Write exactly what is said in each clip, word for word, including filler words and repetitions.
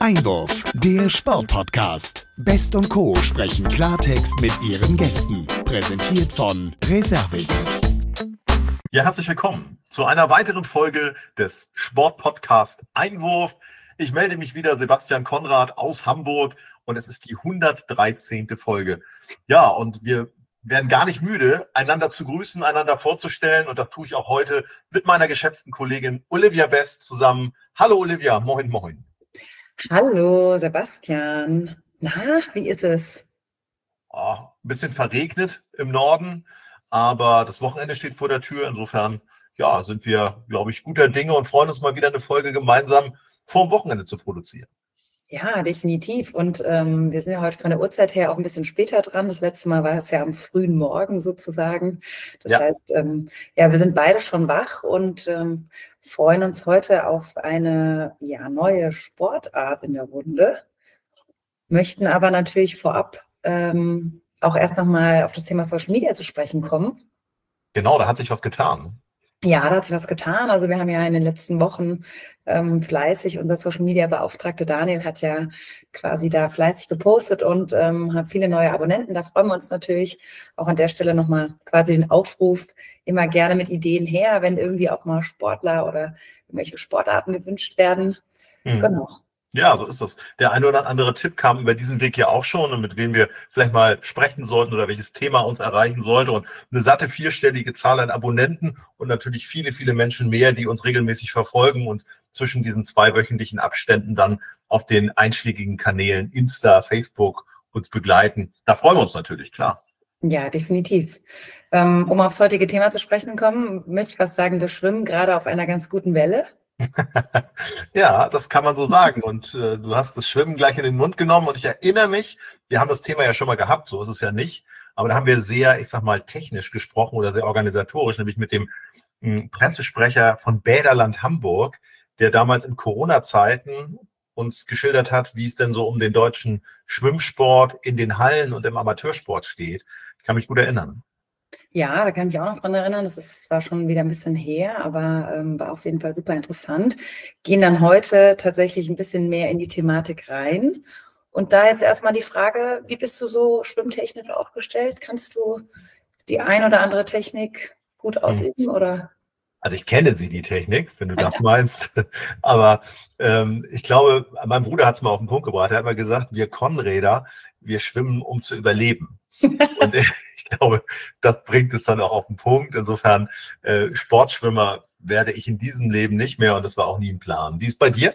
Einwurf, der Sportpodcast. Best und Co. sprechen Klartext mit ihren Gästen. Präsentiert von Reservix. Ja, herzlich willkommen zu einer weiteren Folge des Sportpodcast Einwurf. Ich melde mich wieder, Sebastian Konrad aus Hamburg, und es ist die hundertdreizehnte Folge. Ja, und wir werden gar nicht müde, einander zu grüßen, einander vorzustellen, und das tue ich auch heute mit meiner geschätzten Kollegin Olivia Best zusammen. Hallo Olivia, moin moin. Hallo Sebastian. Na, wie ist es? Oh, ein bisschen verregnet im Norden, aber das Wochenende steht vor der Tür. Insofern, ja, sind wir, glaube ich, guter Dinge und freuen uns mal wieder, eine Folge gemeinsam vor dem Wochenende zu produzieren. Ja, definitiv. Und ähm, wir sind ja heute von der Uhrzeit her auch ein bisschen später dran. Das letzte Mal war es ja am frühen Morgen sozusagen. Das Ja. heißt, ähm, ja, wir sind beide schon wach und ähm, freuen uns heute auf eine ja, neue Sportart in der Runde. Möchten aber natürlich vorab ähm, auch erst nochmal auf das Thema Social Media zu sprechen kommen. Genau, da hat sich was getan. Ja, da hat sich was getan. Also wir haben ja in den letzten Wochen ähm, fleißig, unser Social-Media-Beauftragte Daniel hat ja quasi da fleißig gepostet und ähm, hat viele neue Abonnenten. Da freuen wir uns natürlich. Auch an der Stelle nochmal quasi den Aufruf, immer gerne mit Ideen her, wenn irgendwie auch mal Sportler oder irgendwelche Sportarten gewünscht werden. Hm. Genau. Ja, so ist das. Der eine oder andere Tipp kam über diesen Weg ja auch schon, und mit wem wir vielleicht mal sprechen sollten oder welches Thema uns erreichen sollte. Und eine satte vierstellige Zahl an Abonnenten und natürlich viele, viele Menschen mehr, die uns regelmäßig verfolgen und zwischen diesen zwei wöchentlichen Abständen dann auf den einschlägigen Kanälen Insta, Facebook uns begleiten. Da freuen wir uns natürlich, klar. Ja, definitiv. Ähm, um aufs heutige Thema zu sprechen kommen, möchte ich was sagen, wir schwimmen gerade auf einer ganz guten Welle. Ja, das kann man so sagen. Und äh, du hast das Schwimmen gleich in den Mund genommen. Und ich erinnere mich, wir haben das Thema ja schon mal gehabt, so ist es ja nicht. Aber da haben wir sehr, ich sag mal, technisch gesprochen oder sehr organisatorisch, nämlich mit dem mh, Pressesprecher von Bäderland Hamburg, der damals in Corona-Zeiten uns geschildert hat, wie es denn so um den deutschen Schwimmsport in den Hallen und im Amateursport steht. Ich kann mich gut erinnern. Ja, da kann ich mich auch noch dran erinnern. Das ist zwar schon wieder ein bisschen her, aber ähm, war auf jeden Fall super interessant. Gehen dann heute tatsächlich ein bisschen mehr in die Thematik rein. Und da jetzt erstmal die Frage, wie bist du so schwimmtechnisch aufgestellt? Kannst du die ein oder andere Technik gut ausüben, oder? Also ich kenne sie, die Technik, wenn du das meinst. Aber ähm, ich glaube, mein Bruder hat es mal auf den Punkt gebracht. Er hat mal gesagt, wir Konräder, wir schwimmen, um zu überleben. Und ich glaube, das bringt es dann auch auf den Punkt. Insofern, äh, Sportschwimmer werde ich in diesem Leben nicht mehr, und das war auch nie ein Plan. Wie ist es bei dir?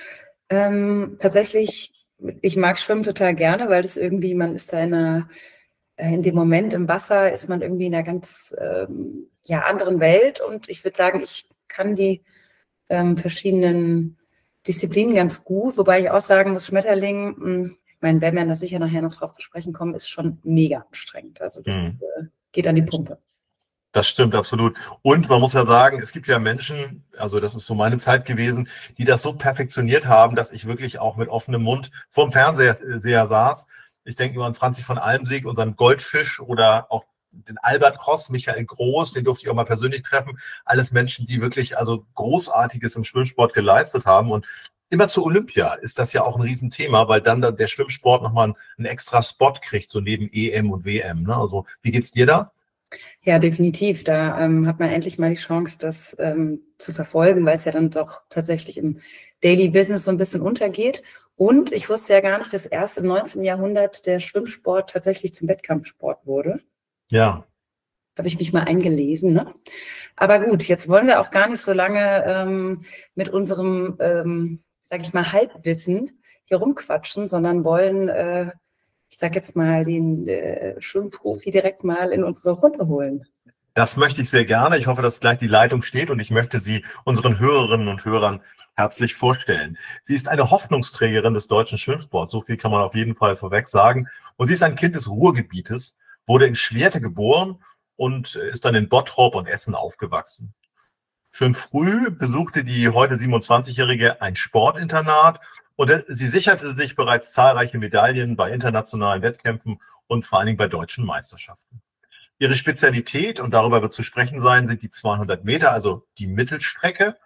Ähm, tatsächlich, ich mag Schwimmen total gerne, weil das irgendwie, man ist da in einer, in dem Moment im Wasser, ist man irgendwie in einer ganz ähm, ja, anderen Welt. Und ich würde sagen, ich kann die ähm, verschiedenen Disziplinen ganz gut, wobei ich auch sagen muss, Schmetterling, mh, ich meine, wenn wir da sicher nachher noch drauf zu sprechen kommen, ist schon mega anstrengend. Also das Hm. äh, geht an die Pumpe. Das stimmt absolut. Und man muss ja sagen, es gibt ja Menschen, also das ist so meine Zeit gewesen, die das so perfektioniert haben, dass ich wirklich auch mit offenem Mund vorm Fernseher saß. Ich denke nur an Franzi von Almsieg, unseren Goldfisch, oder auch den Albert Cross, Michael Groß, den durfte ich auch mal persönlich treffen. Alles Menschen, die wirklich also Großartiges im Schwimmsport geleistet haben. Und immer zur Olympia ist das ja auch ein Riesenthema, weil dann der Schwimmsport nochmal einen, einen extra Spot kriegt, so neben E M und W M. Ne? Also wie geht's dir da? Ja, definitiv. Da ähm, hat man endlich mal die Chance, das ähm, zu verfolgen, weil es ja dann doch tatsächlich im Daily Business so ein bisschen untergeht. Und ich wusste ja gar nicht, dass erst im neunzehnten Jahrhundert der Schwimmsport tatsächlich zum Wettkampfsport wurde. Ja. Habe ich mich mal eingelesen, ne? Aber gut, jetzt wollen wir auch gar nicht so lange ähm, mit unserem, ähm, sag ich mal, Halbwissen hier rumquatschen, sondern wollen, äh, ich sag jetzt mal, den äh, Schwimmprofi direkt mal in unsere Runde holen. Das möchte ich sehr gerne. Ich hoffe, dass gleich die Leitung steht, und ich möchte sie unseren Hörerinnen und Hörern herzlich vorstellen. Sie ist eine Hoffnungsträgerin des deutschen Schwimmsports. So viel kann man auf jeden Fall vorweg sagen. Und sie ist ein Kind des Ruhrgebietes, wurde in Schwerte geboren und ist dann in Bottrop und Essen aufgewachsen. Schön früh besuchte die heute siebenundzwanzigjährige ein Sportinternat, und sie sicherte sich bereits zahlreiche Medaillen bei internationalen Wettkämpfen und vor allen Dingen bei deutschen Meisterschaften. Ihre Spezialität, und darüber wird zu sprechen sein, sind die zweihundert Meter, also die Mittelstrecke.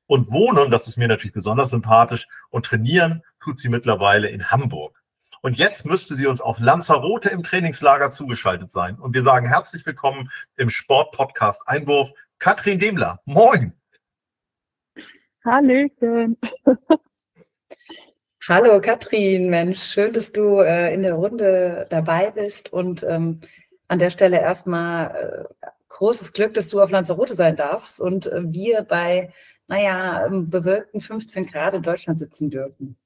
Und wohnen, das ist mir natürlich besonders sympathisch, und trainieren tut sie mittlerweile in Hamburg. Und jetzt müsste sie uns auf Lanzarote im Trainingslager zugeschaltet sein. Und wir sagen herzlich willkommen im Sport-Podcast Einwurf, Katrin Demler. Moin! Hallöchen! Hallo Katrin, Mensch, schön, dass du äh, in der Runde dabei bist und ähm, an der Stelle erstmal äh, großes Glück, dass du auf Lanzarote sein darfst und äh, wir bei, naja, bewölkten fünfzehn Grad in Deutschland sitzen dürfen.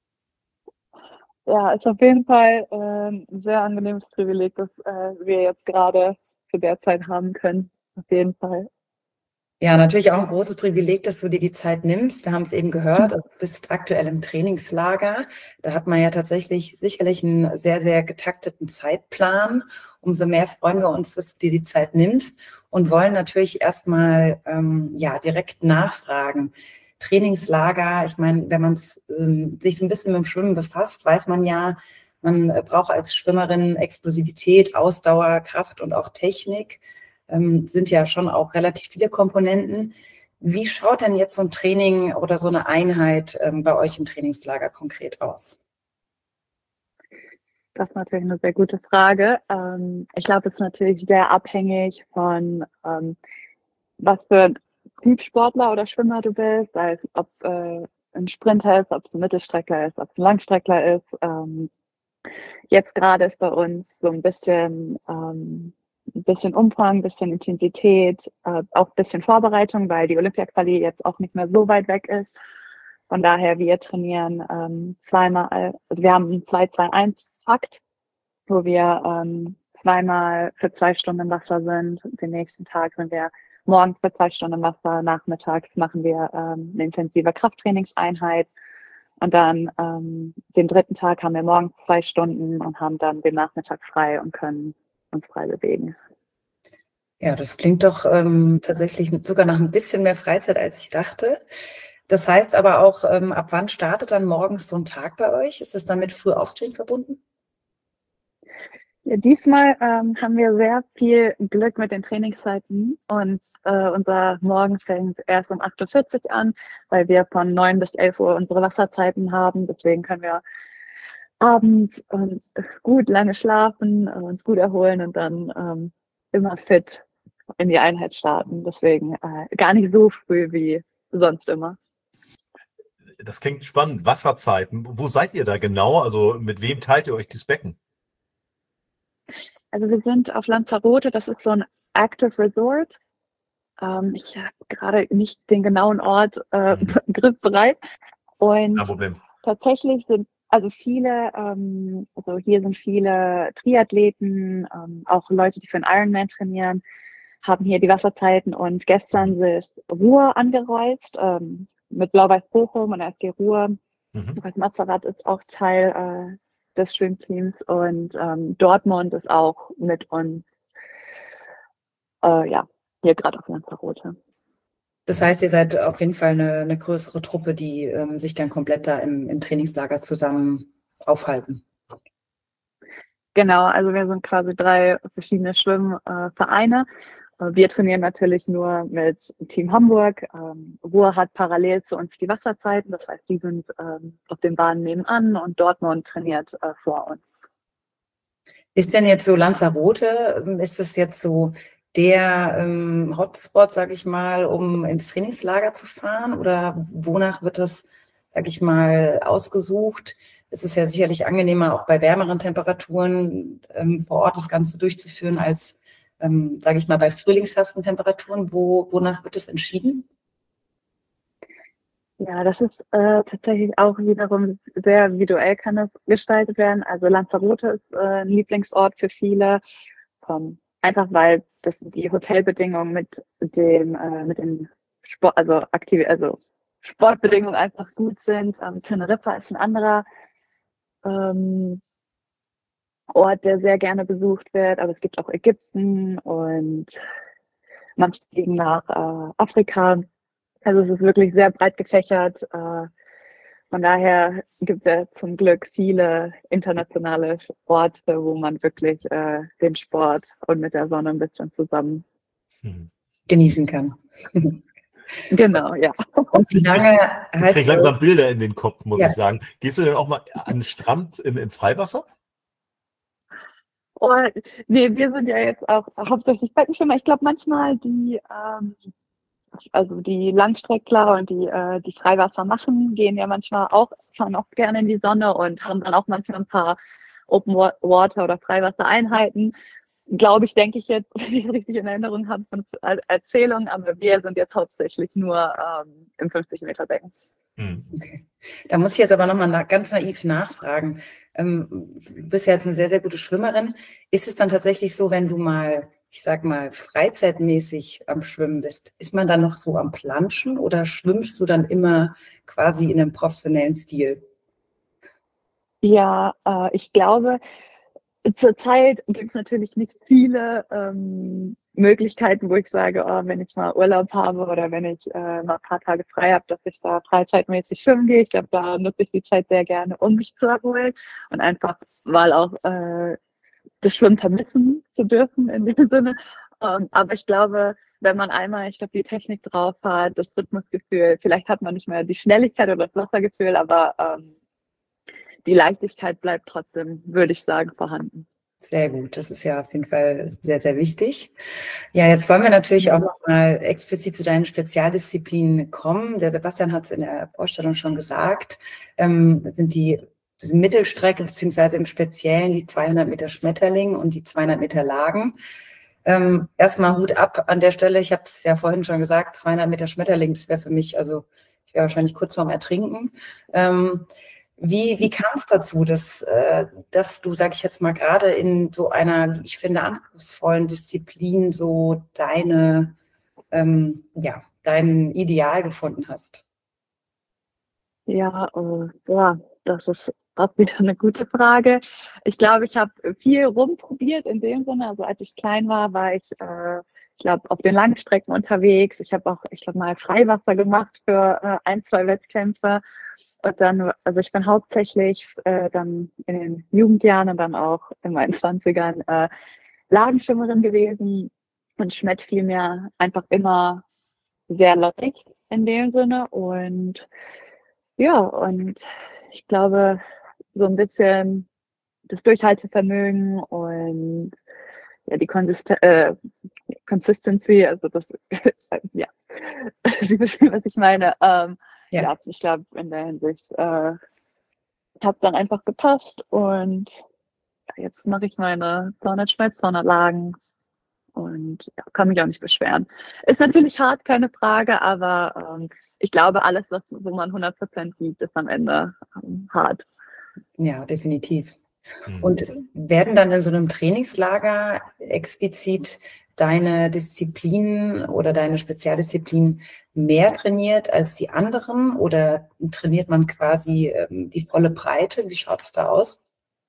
Ja, ist auf jeden Fall äh, ein sehr angenehmes Privileg, das äh, wir jetzt gerade für derzeit haben können. Auf jeden Fall. Ja, natürlich auch ein großes Privileg, dass du dir die Zeit nimmst. Wir haben es eben gehört, du bist aktuell im Trainingslager. Da hat man ja tatsächlich sicherlich einen sehr, sehr getakteten Zeitplan. Umso mehr freuen wir uns, dass du dir die Zeit nimmst und wollen natürlich erstmal ähm, ja, direkt nachfragen. Trainingslager, ich meine, wenn man ähm, sich so ein bisschen mit dem Schwimmen befasst, weiß man ja, man braucht als Schwimmerin Explosivität, Ausdauer, Kraft und auch Technik. Ähm, sind ja schon auch relativ viele Komponenten. Wie schaut denn jetzt so ein Training oder so eine Einheit ähm, bei euch im Trainingslager konkret aus? Das ist natürlich eine sehr gute Frage. Ähm, ich glaube, es ist natürlich sehr abhängig von, ähm, was für Typ Sportler oder Schwimmer du bist, sei es, ob es äh, ein Sprinter ist, ob es ein Mittelstreckler ist, ob es ein Langstreckler ist. Ähm, jetzt gerade ist bei uns so ein bisschen ähm, ein bisschen Umfang, ein bisschen Intensität, äh, auch ein bisschen Vorbereitung, weil die Olympia-Quali jetzt auch nicht mehr so weit weg ist. Von daher, wir trainieren ähm, zweimal, also wir haben einen zwei zwei eins Takt, wo wir ähm, zweimal für zwei Stunden im Wasser sind. Den nächsten Tag sind wir morgens für zwei Stunden im Wasser, nachmittags machen wir ähm, eine intensive Krafttrainingseinheit. Und dann ähm, den dritten Tag haben wir morgens zwei Stunden und haben dann den Nachmittag frei und können uns frei bewegen. Ja, das klingt doch ähm, tatsächlich sogar nach ein bisschen mehr Freizeit, als ich dachte. Das heißt aber auch, ähm, ab wann startet dann morgens so ein Tag bei euch? Ist es dann mit Frühaufstehen verbunden? Ja, diesmal ähm, haben wir sehr viel Glück mit den Trainingszeiten und äh, unser Morgen fängt erst um acht Uhr vierzig an, weil wir von neun bis elf Uhr unsere Wasserzeiten haben. Deswegen können wir abends uns gut lange schlafen, uns gut erholen und dann ähm, immer fit in die Einheit starten. Deswegen äh, gar nicht so früh wie sonst immer. Das klingt spannend. Wasserzeiten. Wo seid ihr da genau? Also mit wem teilt ihr euch das Becken? Also wir sind auf Lanzarote, das ist so ein Active Resort. Ähm, ich habe gerade nicht den genauen Ort äh, Mhm. griffbereit. Und Kein Problem. tatsächlich sind also viele, ähm, also hier sind viele Triathleten, ähm, auch Leute, die für einen Ironman trainieren, haben hier die Wasserzeiten und gestern ist Ruhr angereist, ähm, mit Blau-Weiß Bochum und R S G Ruhr. Mhm. Das Mazerat ist auch Teil äh, des Schwimmteams und ähm, Dortmund ist auch mit uns, äh, ja, hier gerade auf Lanzarote. Das heißt, ihr seid auf jeden Fall eine, eine größere Truppe, die ähm, sich dann komplett da im, im Trainingslager zusammen aufhalten. Genau, also wir sind quasi drei verschiedene Schwimmvereine. Äh, wir trainieren natürlich nur mit Team Hamburg. Ähm, Ruhr hat parallel zu uns die Wasserzeiten, das heißt, die sind ähm, auf den Bahnen nebenan und Dortmund trainiert äh, vor uns. Ist denn jetzt so Lanzarote, ähm, ist es jetzt so der ähm, Hotspot, sage ich mal, um ins Trainingslager zu fahren? Oder wonach wird das, sage ich mal, ausgesucht? Es ist ja sicherlich angenehmer, auch bei wärmeren Temperaturen ähm, vor Ort das Ganze durchzuführen, als, ähm, sage ich mal, bei frühlingshaften Temperaturen. Wo, wonach wird es entschieden? Ja, das ist äh, tatsächlich auch wiederum sehr visuell kann das gestaltet werden. Also Lanzarote ist äh, ein Lieblingsort für viele, ähm, einfach weil das die Hotelbedingungen mit dem äh, mit den Sport, also aktiv, also Sportbedingungen einfach gut sind. Ähm, Teneriffa ist ein anderer ähm, Ort, der sehr gerne besucht wird, aber es gibt auch Ägypten und manche fliegen nach äh, Afrika. Also es ist wirklich sehr breit gefächert. Äh, von daher gibt es zum Glück viele internationale Orte, wo man wirklich äh, den Sport und mit der Sonne ein bisschen zusammen Mhm. Genießen kann. Genau, ja. Und wie lange Ich halt. krieg langsam Bilder in den Kopf, muss Ja. ich sagen. Gehst du denn auch mal an den Strand in, ins Freiwasser? Oh, nee, wir sind ja jetzt auch hauptsächlich Beckenschwimmer. Ich glaube manchmal die, ähm, also die Langstreckler und die, äh, die Freiwasser machen, gehen ja manchmal auch, fahren auch gerne in die Sonne und haben dann auch manchmal ein paar Open Water oder Freiwassereinheiten. Glaube ich, denke ich jetzt, wenn ich es richtig in Erinnerung habe von Er- Erzählungen, aber wir sind jetzt hauptsächlich nur ähm, im fünfzig Meter Becken. Hm. Okay. Da muss ich jetzt aber nochmal na, ganz naiv nachfragen. Ähm, du bist ja jetzt eine sehr, sehr gute Schwimmerin. Ist es dann tatsächlich so, wenn du mal, ich sag mal, freizeitmäßig am Schwimmen bist, ist man dann noch so am Planschen oder schwimmst du dann immer quasi in einem professionellen Stil? Ja, äh, ich glaube, zurzeit gibt es natürlich nicht viele ähm, Möglichkeiten, wo ich sage, oh, wenn ich mal Urlaub habe oder wenn ich äh, mal ein paar Tage frei habe, dass ich da freizeitmäßig schwimmen gehe. Ich glaube, da nutze ich die Zeit sehr gerne, um mich zu erholen und einfach mal auch äh, das Schwimmen vermissen zu dürfen in dem Sinne. Ähm, aber ich glaube, wenn man einmal, ich glaube, die Technik drauf hat, das Rhythmusgefühl, vielleicht hat man nicht mehr die Schnelligkeit oder das Wassergefühl, aber ähm, die Leichtigkeit bleibt trotzdem, würde ich sagen, vorhanden. Sehr gut, das ist ja auf jeden Fall sehr, sehr wichtig. Ja, jetzt wollen wir natürlich auch noch mal explizit zu deinen Spezialdisziplinen kommen. Der Sebastian hat es in der Vorstellung schon gesagt, ähm, sind die diese Mittelstrecke beziehungsweise im Speziellen die zweihundert Meter Schmetterling und die zweihundert Meter Lagen. Ähm, erstmal Hut ab an der Stelle. Ich habe es ja vorhin schon gesagt, zweihundert Meter Schmetterling, das wäre für mich, also ich wäre wahrscheinlich kurz vorm Ertrinken. Ähm, Wie, wie kam es dazu, dass, äh, dass du, sag ich jetzt mal, gerade in so einer, wie ich finde, anspruchsvollen Disziplin so deine, ähm, ja, dein Ideal gefunden hast? Ja, äh, ja, das ist auch wieder eine gute Frage. Ich glaube, ich habe viel rumprobiert in dem Sinne. Also als ich klein war, war ich, äh, ich glaube, auf den Langstrecken unterwegs. Ich habe auch, ich glaube, mal Freiwasser gemacht für äh, ein, zwei Wettkämpfe. Und dann, also ich bin hauptsächlich äh, dann in den Jugendjahren und dann auch in meinen Zwanzigern äh, Lagenschwimmerin gewesen. Und Schwimmen fiel mir einfach immer sehr lottig in dem Sinne. Und ja, und ich glaube, so ein bisschen das Durchhaltevermögen und ja, die Consist äh, Consistency, also das, ja, Sie verstehen, was ich meine. Ähm, Ja. ja, ich glaube, in der Hinsicht, äh, hat dann einfach gepasst und ja, jetzt mache ich meine zweihundert Schweiz, zweihundert Lagen und ja, kann mich auch nicht beschweren. Ist natürlich hart, keine Frage, aber ähm, ich glaube, alles, was, wo man hundert Prozent gibt, ist am Ende ähm, hart. Ja, definitiv. Hm. Und werden dann in so einem Trainingslager explizit deine Disziplinen oder deine Spezialdisziplinen mehr trainiert als die anderen oder trainiert man quasi ähm, die volle Breite? Wie schaut es da aus?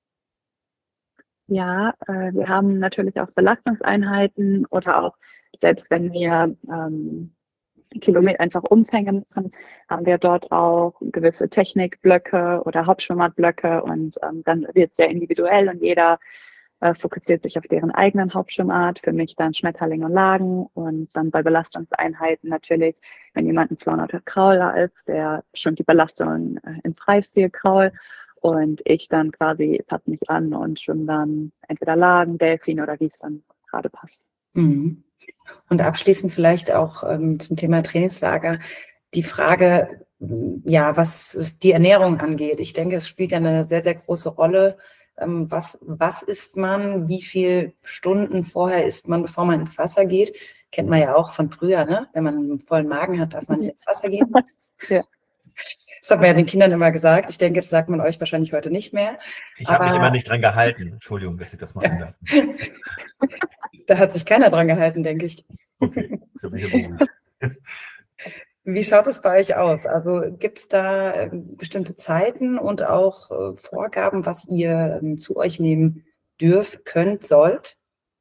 Ja, äh, wir haben natürlich auch Belastungseinheiten oder auch, selbst wenn wir ähm, Kilometer einfach Umfänge machen, haben wir dort auch gewisse Technikblöcke oder Hauptschwimmartblöcke und ähm, dann wird es sehr individuell und jeder äh, fokussiert sich auf deren eigenen Hauptschwimmart. Für mich dann Schmetterling und Lagen und dann bei Belastungseinheiten natürlich, wenn jemand ein zweihundert Krauler ist, der schon die Belastung äh, im Freistil kraul und ich dann quasi passe mich an und schwimme dann entweder Lagen, Delfin oder wie es dann gerade passt. Mhm. Und abschließend vielleicht auch ähm, zum Thema Trainingslager die Frage, ja, was es die Ernährung angeht. Ich denke, es spielt ja eine sehr, sehr große Rolle. Ähm, was, was isst man? Wie viele Stunden vorher isst man, bevor man ins Wasser geht? Kennt man ja auch von früher, ne? Wenn man einen vollen Magen hat, darf man nicht ins Wasser gehen. Ja. Das hat man ja den Kindern immer gesagt. Ich denke, das sagt man euch wahrscheinlich heute nicht mehr. Ich habe mich Aber- immer nicht dran gehalten. Entschuldigung, dass ich das mal ändere. Da hat sich keiner dran gehalten, denke ich. Okay, ich habe mich beruhigt. Wie schaut es bei euch aus? Also gibt es da äh, bestimmte Zeiten und auch äh, Vorgaben, was ihr ähm, zu euch nehmen dürft, könnt, sollt?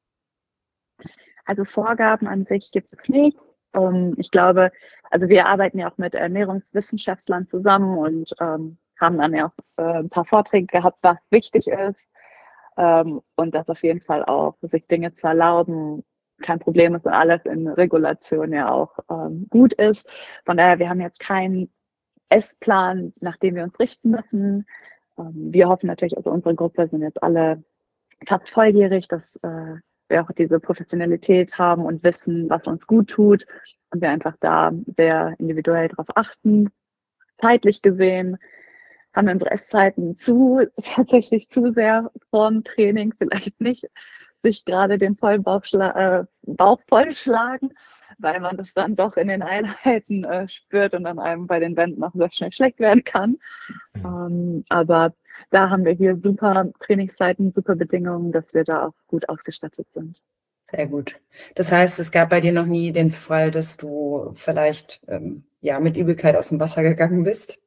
Also Vorgaben an sich gibt es nicht. Ähm, ich glaube, also wir arbeiten ja auch mit Ernährungswissenschaftlern zusammen und ähm, haben dann ja auch äh, ein paar Vorträge gehabt, was wichtig ist. Ähm, und das auf jeden Fall auch, sich Dinge zu erlauben, kein Problem ist und alles in Regulation ja auch ähm, gut ist. Von daher, wir haben jetzt keinen Essplan, nach dem wir uns richten müssen. Ähm, wir hoffen natürlich, also unsere Gruppe sind jetzt alle fast volljährig, dass äh, wir auch diese Professionalität haben und wissen, was uns gut tut und wir einfach da sehr individuell darauf achten. Zeitlich gesehen haben wir unsere Esszeiten zu, tatsächlich zu sehr vorm Training, vielleicht nicht sich gerade den vollen Bauch, äh, Bauch vollschlagen, weil man das dann doch in den Einheiten äh, spürt und dann einem bei den Wänden auch sehr schnell schlecht werden kann. Mhm. Ähm, aber da haben wir hier super Trainingszeiten, super Bedingungen, dass wir da auch gut ausgestattet sind. Sehr gut. Das heißt, es gab bei dir noch nie den Fall, dass du vielleicht ähm, ja mit Übelkeit aus dem Wasser gegangen bist?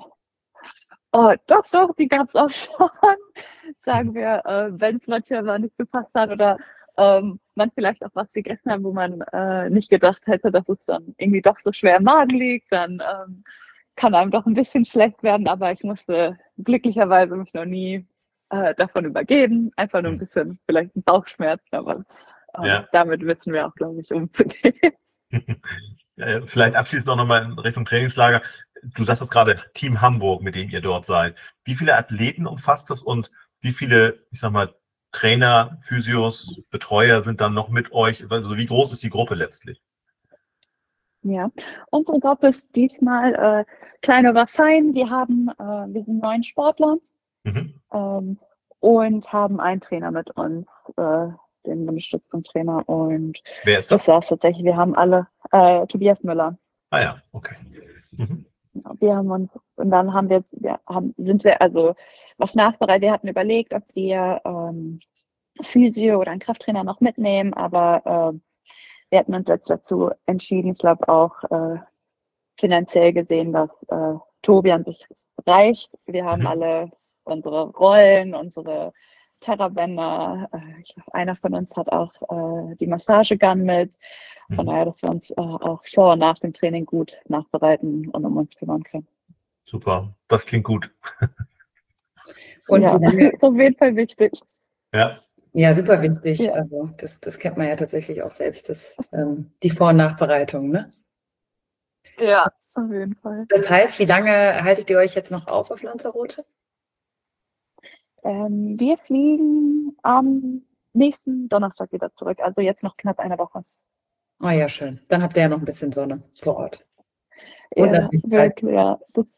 Oh, doch, doch, die gab es auch schon. Sagen wir, äh, wenn es manchmal mal nicht gepasst hat oder ähm, man vielleicht auch was gegessen hat, wo man äh, nicht gedacht hätte, dass es dann irgendwie doch so schwer im Magen liegt, dann ähm, kann einem doch ein bisschen schlecht werden, aber ich musste glücklicherweise mich noch nie äh, davon übergeben. Einfach nur ein bisschen vielleicht ein Bauchschmerz, aber äh, ja. Damit wissen wir auch, glaube ich, umzugehen. Vielleicht abschließend noch mal in Richtung Trainingslager. Du sagtest gerade Team Hamburg, mit dem ihr dort seid. Wie viele Athleten umfasst das und wie viele, ich sag mal, Trainer, Physios, Betreuer sind dann noch mit euch? Also wie groß ist die Gruppe letztlich? Ja, unsere Gruppe ist diesmal äh, kleine Vassein. Wir haben, äh, wir sind neun Sportler mhm. ähm, und haben einen Trainer mit uns, äh, den Bundesstützpunkttrainer. Und wer ist das? Das war's tatsächlich. Wir haben alle äh, Tobias Müller. Ah ja, okay. Mhm. Wir haben uns, und dann haben wir, wir haben, sind wir, also was nachbereitet, wir hatten überlegt, ob wir ähm, Physio oder einen Krafttrainer noch mitnehmen, aber äh, wir hatten uns jetzt dazu entschieden, ich glaube auch äh, finanziell gesehen, dass äh, Tobi an sich reicht. Wir haben mhm. alle unsere Rollen, unsere Terrabänder. Äh, ich glaube, einer von uns hat auch äh, die Massagegun mit. Von daher, dass wir uns äh, auch vor und nach dem Training gut nachbereiten und um uns kümmern können. Super, das klingt gut. Und ja, das ist auf jeden Fall wichtig. Ja. Ja, super wichtig. Ja. Also das, das kennt man ja tatsächlich auch selbst, das, ähm, die Vor- und Nachbereitung, ne? Ja, auf jeden Fall. Das heißt, wie lange haltet ihr euch jetzt noch auf auf Lanzarote? Ähm, wir fliegen am nächsten Donnerstag wieder zurück, also jetzt noch knapp eine Woche. Ah ja, schön. Dann habt ihr ja noch ein bisschen Sonne vor Ort. Und ja, wirklich, ja.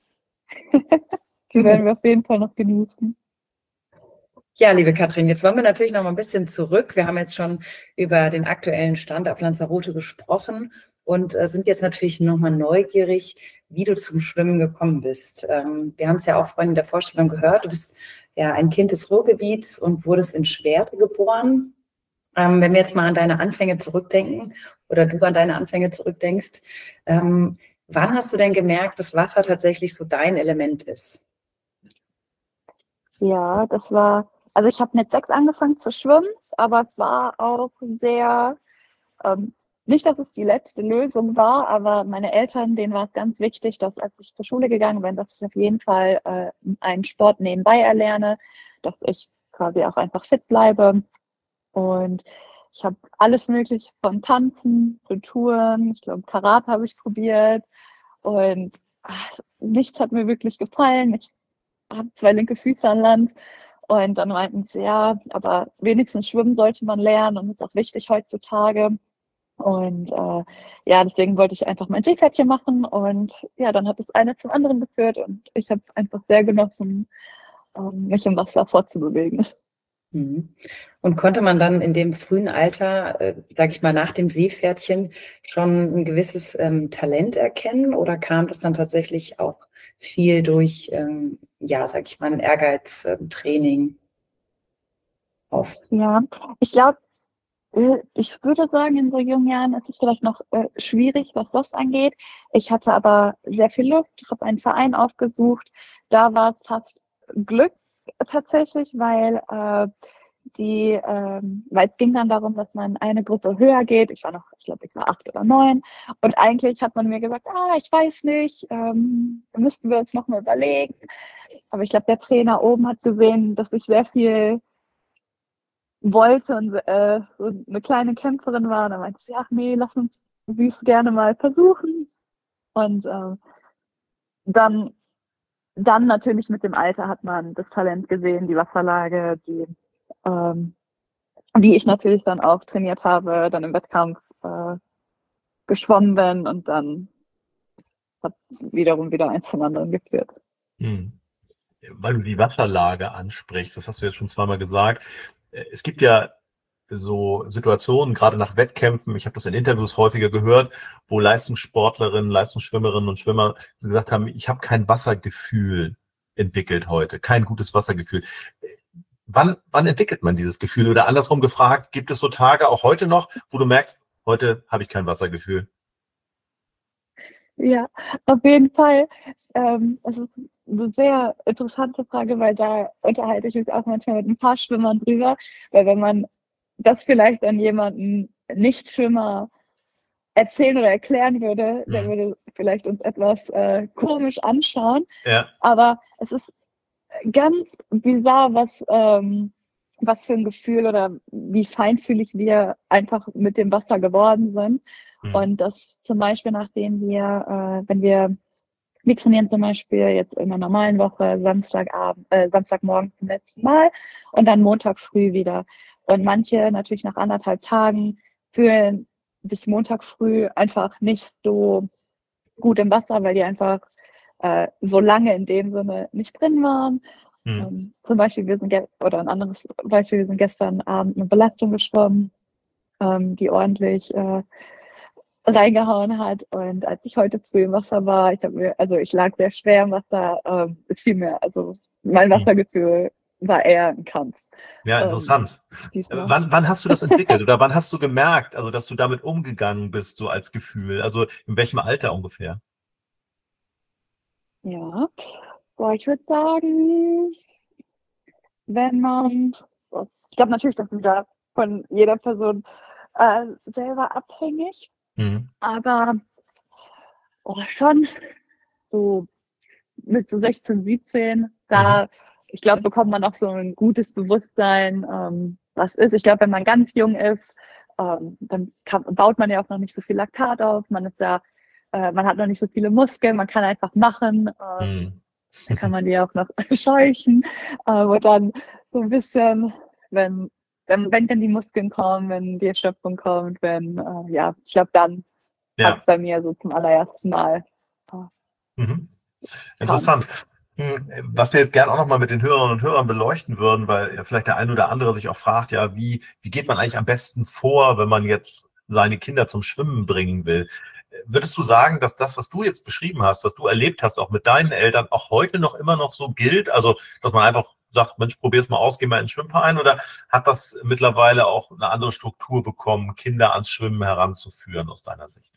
Die werden wir auf jeden Fall noch genießen. Ja, liebe Katrin, jetzt wollen wir natürlich noch mal ein bisschen zurück. Wir haben jetzt schon über den aktuellen Stand auf Lanzarote gesprochen und äh, sind jetzt natürlich noch mal neugierig, wie du zum Schwimmen gekommen bist. Ähm, wir haben es ja auch vorhin in der Vorstellung gehört. Du bist ja ein Kind des Ruhrgebiets und wurdest in Schwerte geboren. Ähm, wenn wir jetzt mal an deine Anfänge zurückdenken oder du an deine Anfänge zurückdenkst, ähm, wann hast du denn gemerkt, dass Wasser tatsächlich so dein Element ist? Ja, das war, also ich habe mit sechs angefangen zu schwimmen, aber es war auch sehr, ähm, nicht, dass es die letzte Lösung war, aber meine Eltern, denen war es ganz wichtig, dass als ich zur Schule gegangen bin, dass ich auf jeden Fall äh, einen Sport nebenbei erlerne, dass ich quasi auch einfach fit bleibe. Und ich habe alles mögliche von Tanzen zu Touren, ich glaube Karate habe ich probiert und ach, nichts hat mir wirklich gefallen. Ich habe zwei linke Füße an Land und dann meinten sie, ja, aber wenigstens schwimmen sollte man lernen und das ist auch wichtig heutzutage. Und äh, ja, deswegen wollte ich einfach mein Seepferdchen machen und ja, dann hat das eine zum anderen geführt und ich habe einfach sehr genossen, ähm, mich im Wasser fortzubewegen. Und konnte man dann in dem frühen Alter, äh, sage ich mal, nach dem Seepferdchen schon ein gewisses ähm, Talent erkennen oder kam das dann tatsächlich auch viel durch, ähm, ja, sage ich mal, ein Ehrgeiz-Training ähm, auf? Ja, ich glaube, äh, ich würde sagen, in so jungen Jahren ist es vielleicht noch äh, schwierig, was das angeht. Ich hatte aber sehr viel Luft, habe einen Verein aufgesucht. Da war es Glück tatsächlich, weil äh, die, ähm, weil es ging dann darum, dass man eine Gruppe höher geht. Ich war noch, ich glaube, ich war acht oder neun. Und eigentlich hat man mir gesagt, ah, ich weiß nicht, ähm, müssten wir uns noch mal überlegen. Aber ich glaube, der Trainer oben hat gesehen, dass ich sehr viel wollte und äh, so eine kleine Kämpferin war. Und dann meinte sie, ach nee, lass uns dies gerne mal versuchen. Und ähm, dann, dann natürlich mit dem Alter hat man das Talent gesehen, die Wasserlage, die, ähm, die ich natürlich dann auch trainiert habe, dann im Wettkampf äh, geschwommen bin und dann hat wiederum wieder eins vom anderen geführt. Hm. Weil du die Wasserlage ansprichst, das hast du jetzt schon zweimal gesagt. Es gibt ja so Situationen, gerade nach Wettkämpfen, ich habe das in Interviews häufiger gehört, wo Leistungssportlerinnen, Leistungsschwimmerinnen und Schwimmer gesagt haben, ich habe kein Wassergefühl entwickelt heute, kein gutes Wassergefühl. Wann, wann entwickelt man dieses Gefühl? Oder andersrum gefragt, gibt es so Tage auch heute noch, wo du merkst, heute habe ich kein Wassergefühl? Ja, auf jeden Fall. Ähm, es ist eine sehr interessante Frage, weil da unterhalte ich mich auch manchmal mit ein paar Schwimmern drüber, weil wenn man das vielleicht an jemanden Nicht-Schwimmer erzählen oder erklären würde, Mhm. der würde vielleicht uns etwas äh, komisch anschauen. Ja. Aber es ist ganz bizarr, was, ähm, was für ein Gefühl oder wie feinfühlig wir einfach mit dem Wasser geworden sind. Mhm. Und das zum Beispiel, nachdem wir, äh, wenn wir, wir trainieren zum Beispiel jetzt in einer normalen Woche Samstagabend, äh, Samstagmorgen zum letzten Mal und dann Montag früh wieder. Und manche natürlich nach anderthalb Tagen fühlen sich Montag früh einfach nicht so gut im Wasser, weil die einfach äh, so lange in dem Sinne nicht drin waren. Mhm. Ähm, zum Beispiel, wir sind, oder ein anderes Beispiel, wir sind gestern Abend eine Belastung geschwommen, ähm, die ordentlich äh, reingehauen hat. Und als ich heute früh im Wasser war, ich hab mir, also ich lag sehr schwer im Wasser, ähm, es fiel mir, also mein Wassergefühl war eher ein Kampf. Ja, interessant. Ähm, wann, wann hast du das entwickelt oder wann hast du gemerkt, also dass du damit umgegangen bist, so als Gefühl? Also in welchem Alter ungefähr? Ja, boah, ich würde sagen, wenn man, ich glaube natürlich, das ist wieder von jeder Person äh, selber abhängig, Mhm. aber oh, schon so mit so sechzehn, siebzehn, da, mhm. ich glaube, bekommt man auch so ein gutes Bewusstsein, ähm, was ist. Ich glaube, wenn man ganz jung ist, ähm, dann kann, baut man ja auch noch nicht so viel Laktat auf, man ist ja, äh, man hat noch nicht so viele Muskeln, man kann einfach machen, ähm, Mhm. dann kann man die auch noch scheuchen, aber dann so ein bisschen, wenn, wenn, wenn dann die Muskeln kommen, wenn die Erschöpfung kommt, wenn, äh, ja, ich glaube, dann Ja. hat es bei mir so zum allerersten Mal. Äh, mhm. Interessant. Was wir jetzt gerne auch nochmal mit den Hörerinnen und Hörern beleuchten würden, weil ja vielleicht der ein oder andere sich auch fragt, ja, wie, wie geht man eigentlich am besten vor, wenn man jetzt seine Kinder zum Schwimmen bringen will? Würdest du sagen, dass das, was du jetzt beschrieben hast, was du erlebt hast, auch mit deinen Eltern, auch heute noch immer noch so gilt? Also, dass man einfach sagt, Mensch, probier's mal aus, geh mal in den Schwimmverein, oder hat das mittlerweile auch eine andere Struktur bekommen, Kinder ans Schwimmen heranzuführen, aus deiner Sicht?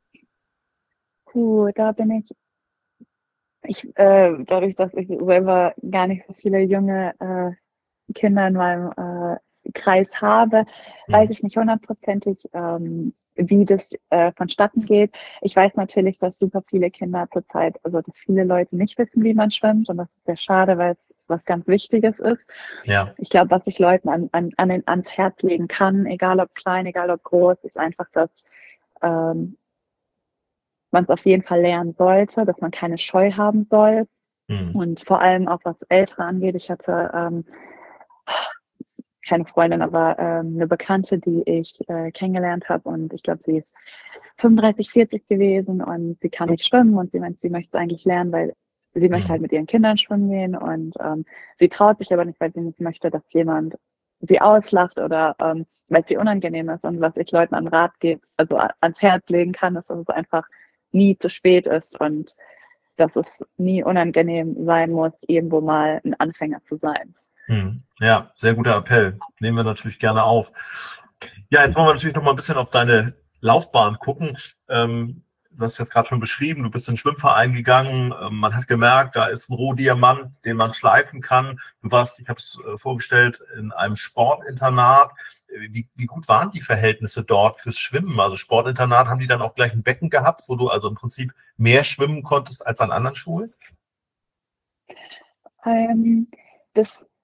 Puh, da bin ich, ich äh, dadurch, dass ich selber gar nicht so viele junge äh, Kinder in meinem äh, Kreis habe, mhm. weiß ich nicht hundertprozentig, ähm, wie das äh, vonstatten geht. Ich weiß natürlich, dass super viele Kinder zurzeit, also dass viele Leute nicht wissen, wie man schwimmt, und das ist sehr schade, weil es was ganz Wichtiges ist. Ja. Ich glaube, was ich Leuten an, an, an den, ans Herz legen kann, egal ob klein, egal ob groß, ist einfach, dass ähm, man es auf jeden Fall lernen sollte, dass man keine Scheu haben soll. Mhm. Und vor allem auch was Ältere angeht. Ich hatte ähm, keine Freundin, aber ähm, eine Bekannte, die ich äh, kennengelernt habe, und ich glaube, sie ist fünfunddreißig, vierzig gewesen und sie kann nicht schwimmen, und sie meint, sie möchte es eigentlich lernen, weil sie mhm. möchte halt mit ihren Kindern schwimmen gehen, und ähm, sie traut sich aber nicht, weil sie nicht möchte, dass jemand sie auslacht oder ähm, weil sie unangenehm ist. Und was ich Leuten an Rat gebe, also ans Herz legen kann, ist, dass es einfach nie zu spät ist und dass es nie unangenehm sein muss, irgendwo mal ein Anfänger zu sein. Ja, sehr guter Appell. Nehmen wir natürlich gerne auf. Ja, jetzt wollen wir natürlich noch mal ein bisschen auf deine Laufbahn gucken. Ähm, du hast jetzt gerade schon beschrieben, du bist in den Schwimmverein gegangen. Ähm, man hat gemerkt, da ist ein Rohdiamant, den man schleifen kann. Du warst, ich habe es äh, vorgestellt, in einem Sportinternat. Wie, wie gut waren die Verhältnisse dort fürs Schwimmen? Also Sportinternat, haben die dann auch gleich ein Becken gehabt, wo du also im Prinzip mehr schwimmen konntest als an anderen Schulen? Ähm, das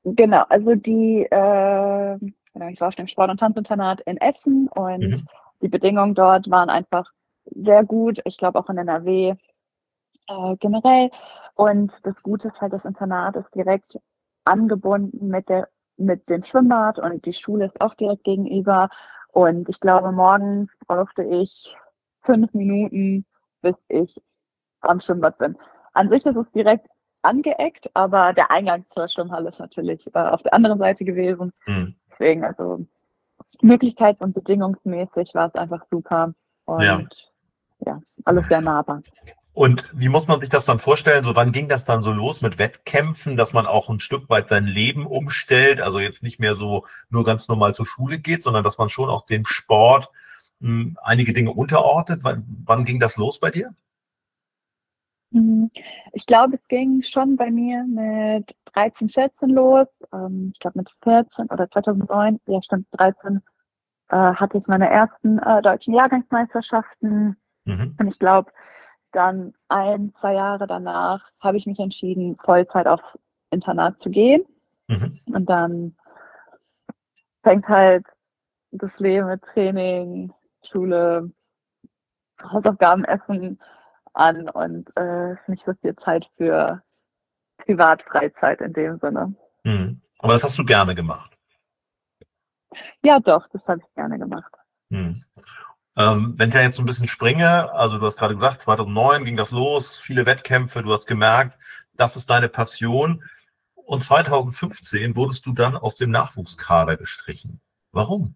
Genau, also die, äh, genau, ich war auf dem Sport- und Tanzinternat in Essen und Mhm. die Bedingungen dort waren einfach sehr gut. Ich glaube auch in N R W äh, generell. Und das Gute ist halt, das Internat ist direkt angebunden mit der, mit dem Schwimmbad und die Schule ist auch direkt gegenüber. Und ich glaube, morgens brauchte ich fünf Minuten, bis ich am Schwimmbad bin. An sich ist es direkt angeeckt, aber der Eingang zur Schwimmhalle ist natürlich äh, auf der anderen Seite gewesen. Mhm. Deswegen, also möglichkeits- und bedingungsmäßig war es einfach super Ja. und ja, alles sehr nahbar. Und wie muss man sich das dann vorstellen? So, wann ging das dann so los mit Wettkämpfen, dass man auch ein Stück weit sein Leben umstellt? Also jetzt nicht mehr so nur ganz normal zur Schule geht, sondern dass man schon auch dem Sport mh, einige Dinge unterordnet. Wann, wann ging das los bei dir? Mhm. Ich glaube, es ging schon bei mir mit dreizehn, vierzehn los. Ähm, ich glaube mit vierzehn oder zweitausendneun, ja stimmt, dreizehn, äh, hatte ich meine ersten äh, deutschen Jahrgangsmeisterschaften. Mhm. Und ich glaube, dann ein, zwei Jahre danach habe ich mich entschieden, Vollzeit auf Internat zu gehen. Mhm. Und dann fängt halt das Leben mit Training, Schule, Hausaufgaben, Essen an und äh, nicht so viel Zeit für Privatfreizeit in dem Sinne. Mhm. Aber das hast du gerne gemacht. Ja, doch, das habe ich gerne gemacht. Mhm. Ähm, wenn ich da jetzt so ein bisschen springe, also du hast gerade gesagt, zweitausendneun ging das los, viele Wettkämpfe, du hast gemerkt, das ist deine Passion. Und zweitausendfünfzehn wurdest du dann aus dem Nachwuchskader gestrichen. Warum?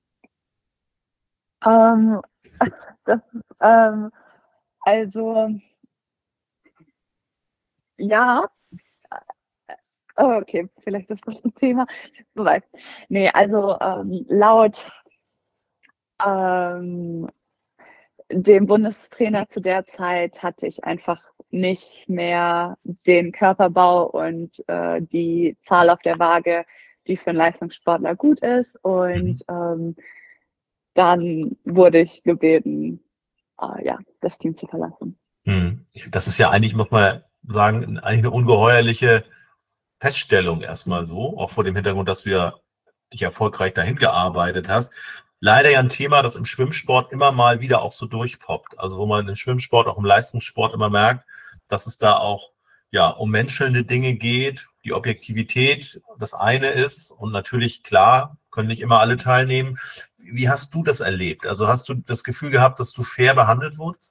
Ähm, das, ähm, also, ja, oh, okay, vielleicht ist das ein Thema. Wobei, nee, also ähm, laut ähm, dem Bundestrainer zu der Zeit hatte ich einfach nicht mehr den Körperbau und äh, die Zahl auf der Waage, die für einen Leistungssportler gut ist. Und Mhm. ähm, dann wurde ich gebeten, äh, ja, das Team zu verlassen. Mhm. Das ist ja eigentlich, muss man sagen, eigentlich eine ungeheuerliche Feststellung erstmal so, auch vor dem Hintergrund, dass du ja dich erfolgreich dahin gearbeitet hast. Leider ja ein Thema, das im Schwimmsport immer mal wieder auch so durchpoppt. Also wo man im Schwimmsport, auch im Leistungssport immer merkt, dass es da auch ja um menschelnde Dinge geht, die Objektivität das eine ist und natürlich klar, können nicht immer alle teilnehmen. Wie hast du das erlebt? Also hast du das Gefühl gehabt, dass du fair behandelt wurdest?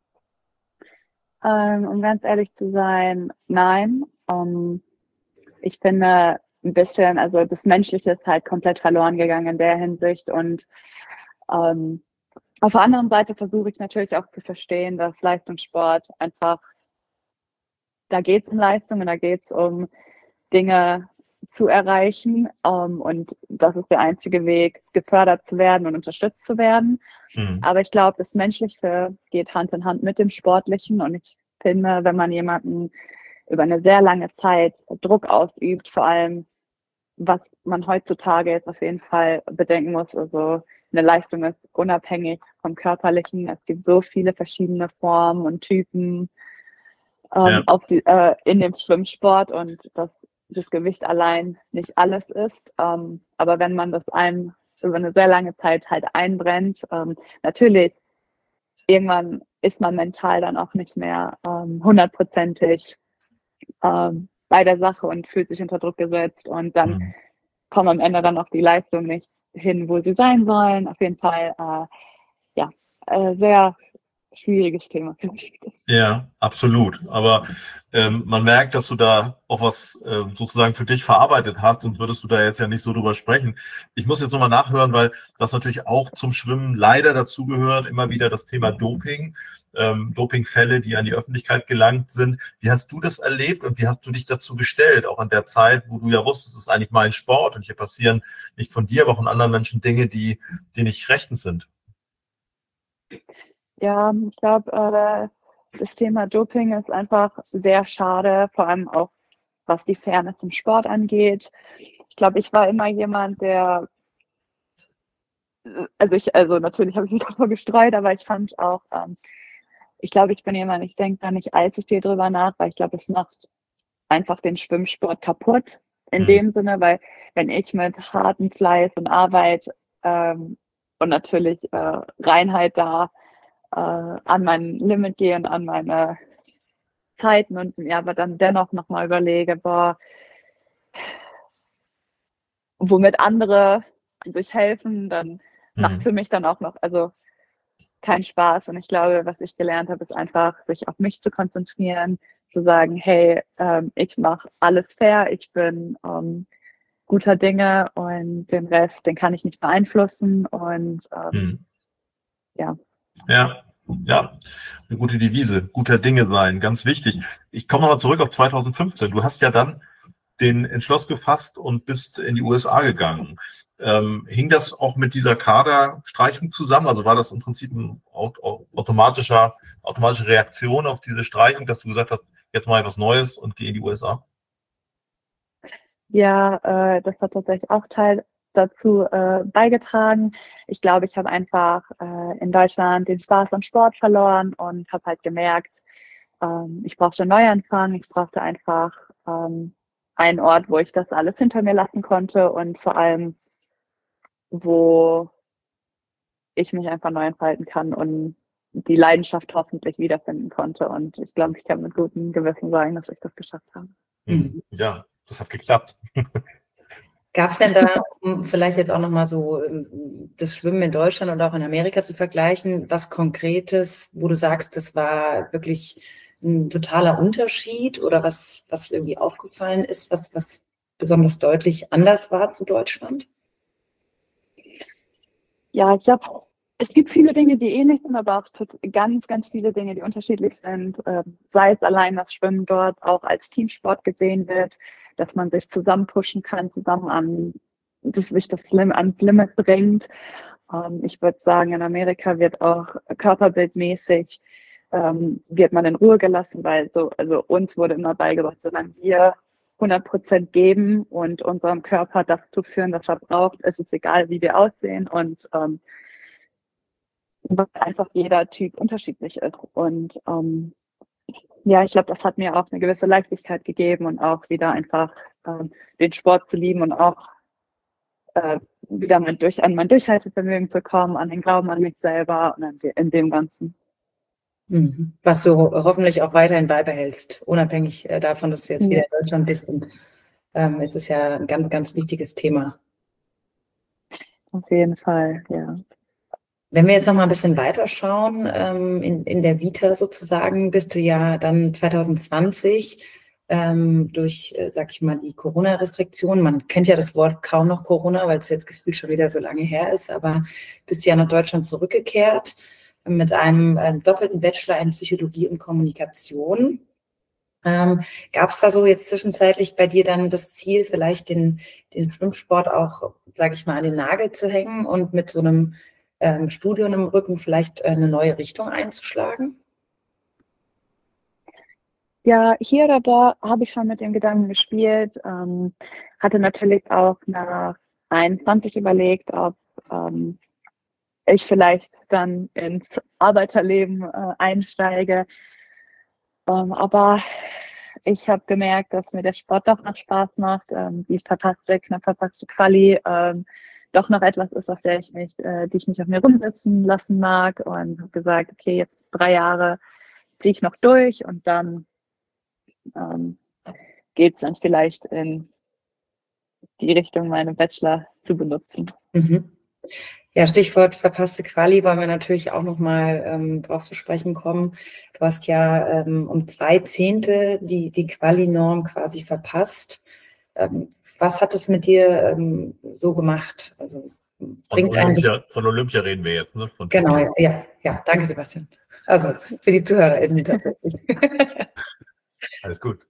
Ähm, um ganz ehrlich zu sein, nein. Ähm, ich finde ein bisschen, also das Menschliche ist halt komplett verloren gegangen in der Hinsicht. Und ähm, auf der anderen Seite versuche ich natürlich auch zu verstehen, dass Leistungssport einfach, da geht es um Leistung und da geht es um Dinge zu erreichen. Ähm, und das ist der einzige Weg, gefördert zu werden und unterstützt zu werden. Mhm. Aber ich glaube, das Menschliche geht Hand in Hand mit dem Sportlichen. Und ich finde, wenn man jemanden über eine sehr lange Zeit Druck ausübt, vor allem was man heutzutage jetzt auf jeden Fall bedenken muss, also eine Leistung ist unabhängig vom Körperlichen. Es gibt so viele verschiedene Formen und Typen Ja. ähm, auf die, äh, in dem Schwimmsport und dass das Gewicht allein nicht alles ist. Ähm, aber wenn man das einem über eine sehr lange Zeit halt einbrennt, ähm, natürlich irgendwann ist man mental dann auch nicht mehr ähm, hundertprozentig ähm, bei der Sache und fühlt sich unter Druck gesetzt und dann Mhm. kommen am Ende dann auch die Leistungen nicht hin, wo sie sein sollen. Auf jeden Fall, äh, ja, äh, sehr schwieriges Thema, finde ich. Ja, absolut. Aber ähm, man merkt, dass du da auch was äh, sozusagen für dich verarbeitet hast und würdest du da jetzt ja nicht so drüber sprechen. Ich muss jetzt nochmal nachhören, weil das natürlich auch zum Schwimmen leider dazugehört, immer wieder das Thema Doping, ähm, Dopingfälle, die an die Öffentlichkeit gelangt sind. Wie hast du das erlebt und wie hast du dich dazu gestellt, auch in der Zeit, wo du ja wusstest, es ist eigentlich mein Sport und hier passieren nicht von dir, aber von anderen Menschen Dinge, die, die nicht rechtens sind? Ja, ich glaube, äh, das Thema Doping ist einfach sehr schade, vor allem auch was die Fairness im Sport angeht. Ich glaube, ich war immer jemand, der, also ich, also natürlich habe ich mich davor gestreut, aber ich fand auch, ähm, ich glaube, ich bin jemand, ich denke da nicht allzu viel drüber nach, weil ich glaube, es macht einfach den Schwimmsport kaputt, in Mhm. dem Sinne, weil wenn ich mit hartem Fleiß und Arbeit ähm, und natürlich äh, Reinheit da äh, an mein Limit gehe und an meine Zeiten und mir aber dann dennoch nochmal überlege, boah, womit andere sich helfen, dann macht Mhm. für mich dann auch noch, also keinen Spaß. Und ich glaube, was ich gelernt habe, ist einfach, sich auf mich zu konzentrieren, zu sagen, hey, ähm, ich mache alles fair, ich bin ähm, guter Dinge und den Rest, den kann ich nicht beeinflussen. Und ähm, Mhm. ja. Ja, ja, eine gute Devise, guter Dinge sein, ganz wichtig. Ich komme mal zurück auf zweitausendfünfzehn. Du hast ja dann den Entschluss gefasst und bist in die U S A gegangen. Ähm, hing das auch mit dieser Kaderstreichung zusammen? Also war das im Prinzip eine automatischer, automatische Reaktion auf diese Streichung, dass du gesagt hast, jetzt mache ich was Neues und gehe in die U S A? Ja, äh, das hat tatsächlich auch Teil dazu äh, beigetragen. Ich glaube, ich habe einfach äh, in Deutschland den Spaß am Sport verloren und habe halt gemerkt, ähm, ich brauchte einen Neuanfang, ich brauchte einfach ähm, einen Ort, wo ich das alles hinter mir lassen konnte und vor allem, wo ich mich einfach neu entfalten kann und die Leidenschaft hoffentlich wiederfinden konnte. Und ich glaube, ich kann mit gutem Gewissen sagen, dass ich das geschafft habe. Mhm. Ja, das hat geklappt. Gab es denn da, um vielleicht jetzt auch nochmal so ähm, das Schwimmen in Deutschland und auch in Amerika zu vergleichen, was Konkretes, wo du sagst, das war wirklich ein totaler Unterschied oder was, was irgendwie aufgefallen ist, was, was besonders deutlich anders war zu Deutschland? Ja, ich glaube, es gibt viele Dinge, die ähnlich sind, aber auch ganz, ganz viele Dinge, die unterschiedlich sind. Ähm, sei es allein, dass Schwimmen dort auch als Teamsport gesehen wird, dass man sich zusammen pushen kann, zusammen an das, sich das Lim ans Limit bringt. Ähm, ich würde sagen, in Amerika wird auch körperbildmäßig ähm, wird man in Ruhe gelassen, weil so, also uns wurde immer beigebracht, solange wir hundert Prozent geben und unserem Körper das zu führen, was er braucht, ist es egal, wie wir aussehen und ähm, weil einfach jeder Typ unterschiedlich ist. Und ähm, ja, ich glaube, das hat mir auch eine gewisse Leichtigkeit gegeben und auch wieder einfach ähm, den Sport zu lieben und auch äh, wieder mit durch, an mein Durchhaltevermögen zu kommen, an den Glauben an mich selber und an die, in dem Ganzen. Mhm. Was du ho hoffentlich auch weiterhin beibehältst, unabhängig äh, davon, dass du jetzt Ja. wieder in Deutschland bist. Und ähm, es ist ja ein ganz, ganz wichtiges Thema. Auf jeden Fall, ja. Wenn wir jetzt noch mal ein bisschen weiterschauen, ähm, in, in der Vita sozusagen, bist du ja dann zwanzig zwanzig ähm, durch, äh, sag ich mal, die Corona-Restriktionen, man kennt ja das Wort kaum noch Corona, weil es jetzt gefühlt schon wieder so lange her ist, aber bist ja nach Deutschland zurückgekehrt äh, mit einem äh, doppelten Bachelor in Psychologie und Kommunikation. Ähm, gab es da so jetzt zwischenzeitlich bei dir dann das Ziel, vielleicht den, den Schwimmsport auch, sage ich mal, an den Nagel zu hängen und mit so einem ähm, Studium im Rücken vielleicht eine neue Richtung einzuschlagen? Ja, hier oder da habe ich schon mit dem Gedanken gespielt, ähm, hatte natürlich auch nach einundzwanzig überlegt, ob ähm, ich vielleicht dann ins Arbeiterleben äh, einsteige. Ähm, aber ich habe gemerkt, dass mir der Sport doch noch Spaß macht, ähm, die verpasste, knapp verpasste Quali ähm, doch noch etwas ist, auf der ich mich, äh, die ich mich auf mir rumsitzen lassen mag und habe gesagt, okay, jetzt drei Jahre ziehe ich noch durch und dann ähm, geht es dann vielleicht in die Richtung, meine Bachelor zu benutzen. Mhm. Ja, Stichwort verpasste Quali wollen wir natürlich auch nochmal ähm, drauf zu sprechen kommen. Du hast ja ähm, um zwei Zehntel die, die Quali-Norm quasi verpasst. Ähm, was hat es mit dir ähm, so gemacht? Also, Von bringt einen das, Olympia, von Olympia reden wir jetzt, ne? Von genau, Tokio. ja, ja, danke Sebastian. Also für die ZuhörerInnen tatsächlich. Alles gut.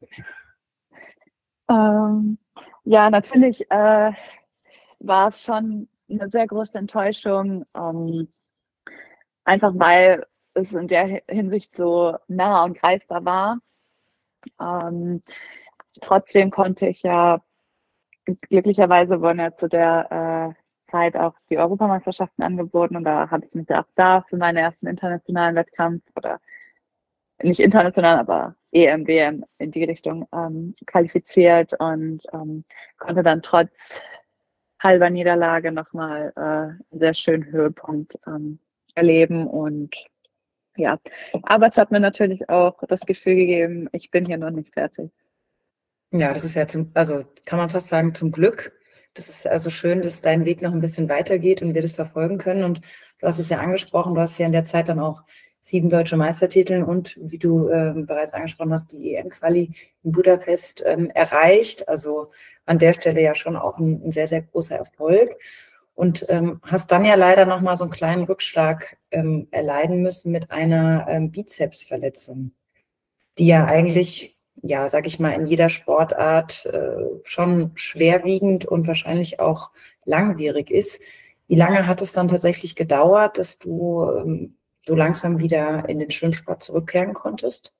Ähm, ja, natürlich äh, war es schon eine sehr große Enttäuschung, ähm, einfach weil es in der Hinsicht so nah und greifbar war. Ähm, trotzdem konnte ich ja, glücklicherweise wurden ja zu der äh, Zeit auch die Europameisterschaften angeboten und da habe ich mich auch da für meinen ersten internationalen Wettkampf oder nicht international, aber E M, W M in die Richtung ähm, qualifiziert und ähm, konnte dann trotz halber Niederlage nochmal äh, einen sehr schönen Höhepunkt ähm, erleben. Und ja, aber es hat mir natürlich auch das Gefühl gegeben, ich bin hier noch nicht fertig. Ja, das ist ja zum, also kann man fast sagen, zum Glück. Das ist also schön, dass dein Weg noch ein bisschen weitergeht und wir das verfolgen können. Und du hast es ja angesprochen, du hast ja in der Zeit dann auch sieben deutsche Meistertitel und, wie du ähm, bereits angesprochen hast, die E M-Quali in Budapest ähm, erreicht. Also an der Stelle ja schon auch ein, ein sehr, sehr großer Erfolg. Und ähm, hast dann ja leider nochmal so einen kleinen Rückschlag ähm, erleiden müssen mit einer ähm, Bizepsverletzung, die ja eigentlich, ja, sag ich mal, in jeder Sportart äh, schon schwerwiegend und wahrscheinlich auch langwierig ist. Wie lange hat es dann tatsächlich gedauert, dass du ähm, so langsam wieder in den Schwimmsport zurückkehren konntest?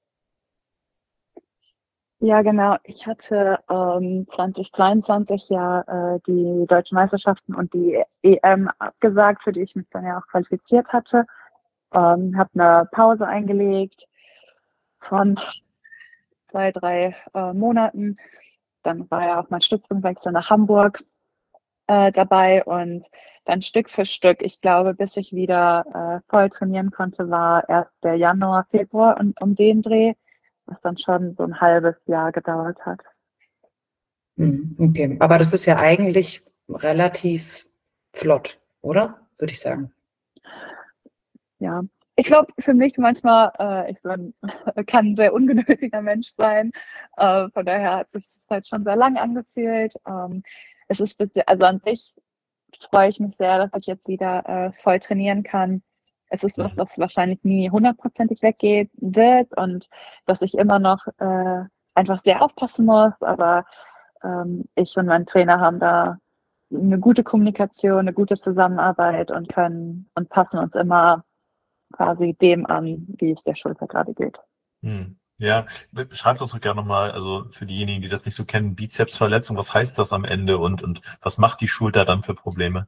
Ja, genau. Ich hatte ähm, zwanzig dreiundzwanzig ja äh, die deutschen Meisterschaften und die E M abgesagt, für die ich mich dann ja auch qualifiziert hatte. Ähm, habe eine Pause eingelegt von zwei, drei äh, Monaten. Dann war ja auch mein Stützpunktwechsel nach Hamburg äh, dabei und dann Stück für Stück, ich glaube, bis ich wieder äh, voll trainieren konnte, war erst der Januar, Februar und um den Dreh, was dann schon so ein halbes Jahr gedauert hat. Okay, aber das ist ja eigentlich relativ flott, oder? Würde ich sagen. Ja, ich glaube, für mich manchmal, äh, ich bin, kann ein sehr ungeduldiger Mensch sein. Äh, von daher hat sich das halt schon sehr lang angefühlt. Ähm, es ist, also an sich freue ich mich sehr, dass ich jetzt wieder äh, voll trainieren kann. Es ist was, was wahrscheinlich nie hundertprozentig weggehen wird und dass ich immer noch äh, einfach sehr aufpassen muss. Aber ähm, ich und mein Trainer haben da eine gute Kommunikation, eine gute Zusammenarbeit und können und passen uns immer quasi dem an, wie es der Schulter gerade geht. Hm. Ja, beschreib das doch gerne nochmal, also für diejenigen, die das nicht so kennen, Bizepsverletzung, was heißt das am Ende und, und was macht die Schulter dann für Probleme?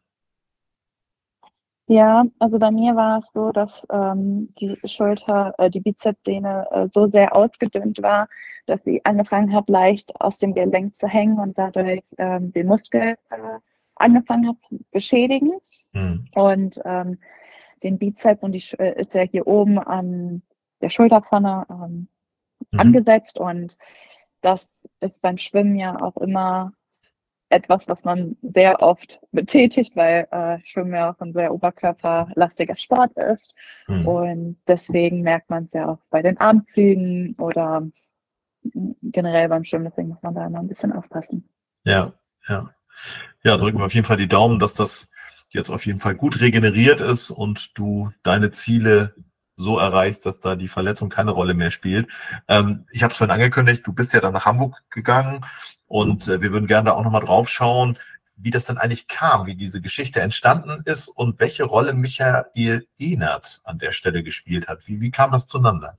Ja, also bei mir war es so, dass ähm, die Schulter, äh, die Bizepssehne äh, so sehr ausgedünnt war, dass sie angefangen hat, leicht aus dem Gelenk zu hängen und dadurch ähm, den Muskel äh, angefangen hat zu beschädigen. Hm. Und ähm, den Bizeps und die äh, ist ja hier oben an der Schulterpfanne ähm, Mhm. angesetzt und das ist beim Schwimmen ja auch immer etwas, was man sehr oft betätigt, weil äh, Schwimmen ja auch ein sehr oberkörperlastiger Sport ist. Mhm. Und deswegen merkt man es ja auch bei den Armzügen oder generell beim Schwimmen, deswegen muss man da immer ein bisschen aufpassen. Ja, ja. Ja, drücken wir auf jeden Fall die Daumen, dass das jetzt auf jeden Fall gut regeneriert ist und du deine Ziele so erreichst, dass da die Verletzung keine Rolle mehr spielt. Ähm, ich habe es vorhin angekündigt, du bist ja dann nach Hamburg gegangen und äh, wir würden gerne da auch nochmal drauf schauen, wie das dann eigentlich kam, wie diese Geschichte entstanden ist und welche Rolle Michael Ehnert an der Stelle gespielt hat. Wie, wie kam das zueinander?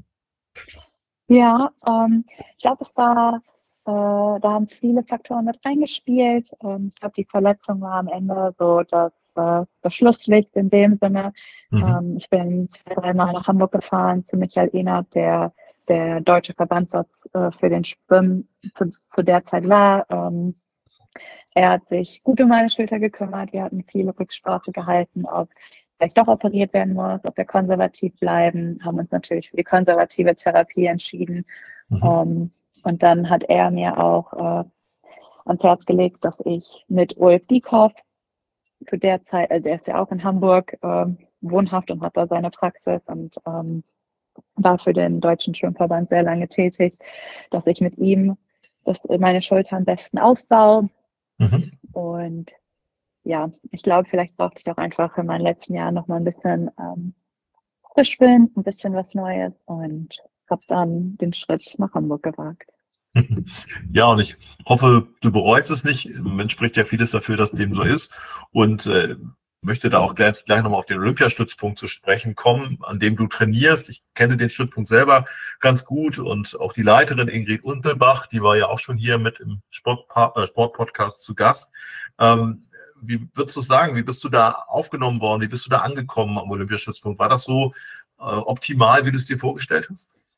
Ja, ähm, ich glaube, es war, äh, da haben viele Faktoren mit reingespielt. Ähm, ich glaube, die Verletzung war am Ende so das, äh, das Schlusslicht in dem Sinne. Mhm. Ähm, ich bin zwei, dreimal nach Hamburg gefahren zu Michael Ehnert, der der deutsche Verbandsarzt äh, für den Schwimmen zu, zu der Zeit war. Ähm, er hat sich gut um meine Schulter gekümmert. Wir hatten viele Rücksprache gehalten, ob vielleicht doch operiert werden muss, ob wir konservativ bleiben, haben uns natürlich für die konservative Therapie entschieden. Mhm. Um, und dann hat er mir auch äh, ans Herz gelegt, dass ich mit Ulf Dieckhoff zu der Zeit, also er ist ja auch in Hamburg äh, wohnhaft und hat da seine Praxis und ähm, war für den Deutschen Schwimmverband sehr lange tätig, dass ich mit ihm das, meine Schulter am besten aufbaue. Mhm. Und ja, ich glaube, vielleicht brauchte ich auch einfach in meinen letzten Jahren noch mal ein bisschen ähm, Frischwind, ein bisschen was Neues und habe dann den Schritt nach Hamburg gewagt. Ja, und ich hoffe, du bereust es nicht. Im Moment spricht ja vieles dafür, dass dem so ist. Und äh, möchte da auch gleich, gleich nochmal auf den Olympiastützpunkt zu sprechen kommen, an dem du trainierst. Ich kenne den Stützpunkt selber ganz gut und auch die Leiterin Ingrid Unterbach, die war ja auch schon hier mit im Sportpa- äh, Sportpodcast zu Gast. Ähm, wie würdest du sagen, wie bist du da aufgenommen worden? Wie bist du da angekommen am Olympiastützpunkt? War das so äh, optimal, wie du es dir vorgestellt hast?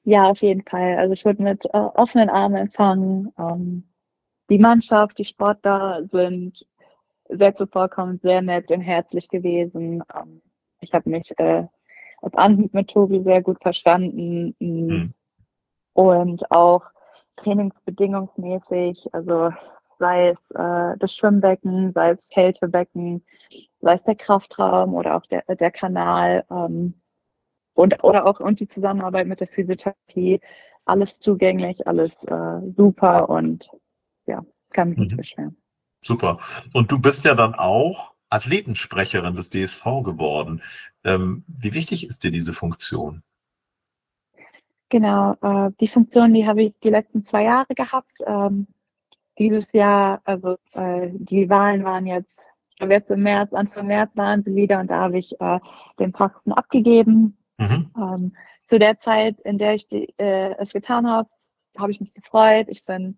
Ja, auf jeden Fall. Also ich wurde mit äh, offenen Armen empfangen. Ähm, die Mannschaft, die Sportler sind sehr zuvorkommend, sehr nett und herzlich gewesen. Ähm, ich habe mich äh, auf Anhieb mit Tobi sehr gut verstanden. Hm. Und auch trainingsbedingungsmäßig, also sei es äh, das Schwimmbecken, sei es Kältebecken, sei es der Kraftraum oder auch der, der Kanal ähm, und oder auch und die Zusammenarbeit mit der Physiotherapie, alles zugänglich, alles äh, super und ja, kann mich nicht Mhm. beschweren. Super. Und du bist ja dann auch Athletensprecherin des D S V geworden. Ähm, wie wichtig ist dir diese Funktion? Genau, äh, die Funktion, die habe ich die letzten zwei Jahre gehabt. Ähm, dieses Jahr, also äh, die Wahlen waren jetzt, jetzt im März, Anfang März waren sie wieder und da habe ich äh, den Posten abgegeben. Mhm. Ähm, zu der Zeit, in der ich die, äh, es getan habe, habe ich mich gefreut. Ich bin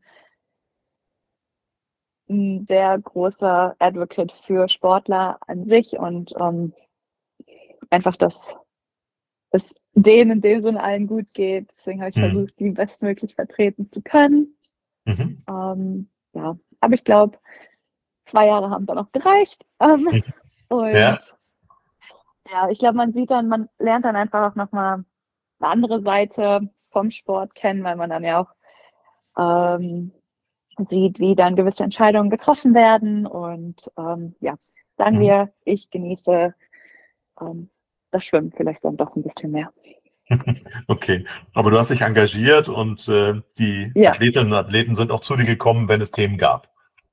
ein sehr großer Advocate für Sportler an sich und ähm, einfach, dass es denen in dem Sinne allen gut geht. Deswegen habe ich Mhm. versucht, die bestmöglich vertreten zu können. Mhm. Ähm, ja, aber ich glaube, zwei Jahre haben dann auch gereicht. Ähm, Mhm. und Ja. ja, ich glaube, man sieht dann, man lernt dann einfach auch nochmal eine andere Seite vom Sport kennen, weil man dann ja auch ähm, sieht, wie dann gewisse Entscheidungen getroffen werden. Und ähm, ja, sagen Mhm. wir, ich genieße ähm, das Schwimmen vielleicht dann doch ein bisschen mehr. Okay, aber du hast dich engagiert und äh, die Ja, Athletinnen und Athleten sind auch zu dir gekommen, wenn es Themen gab.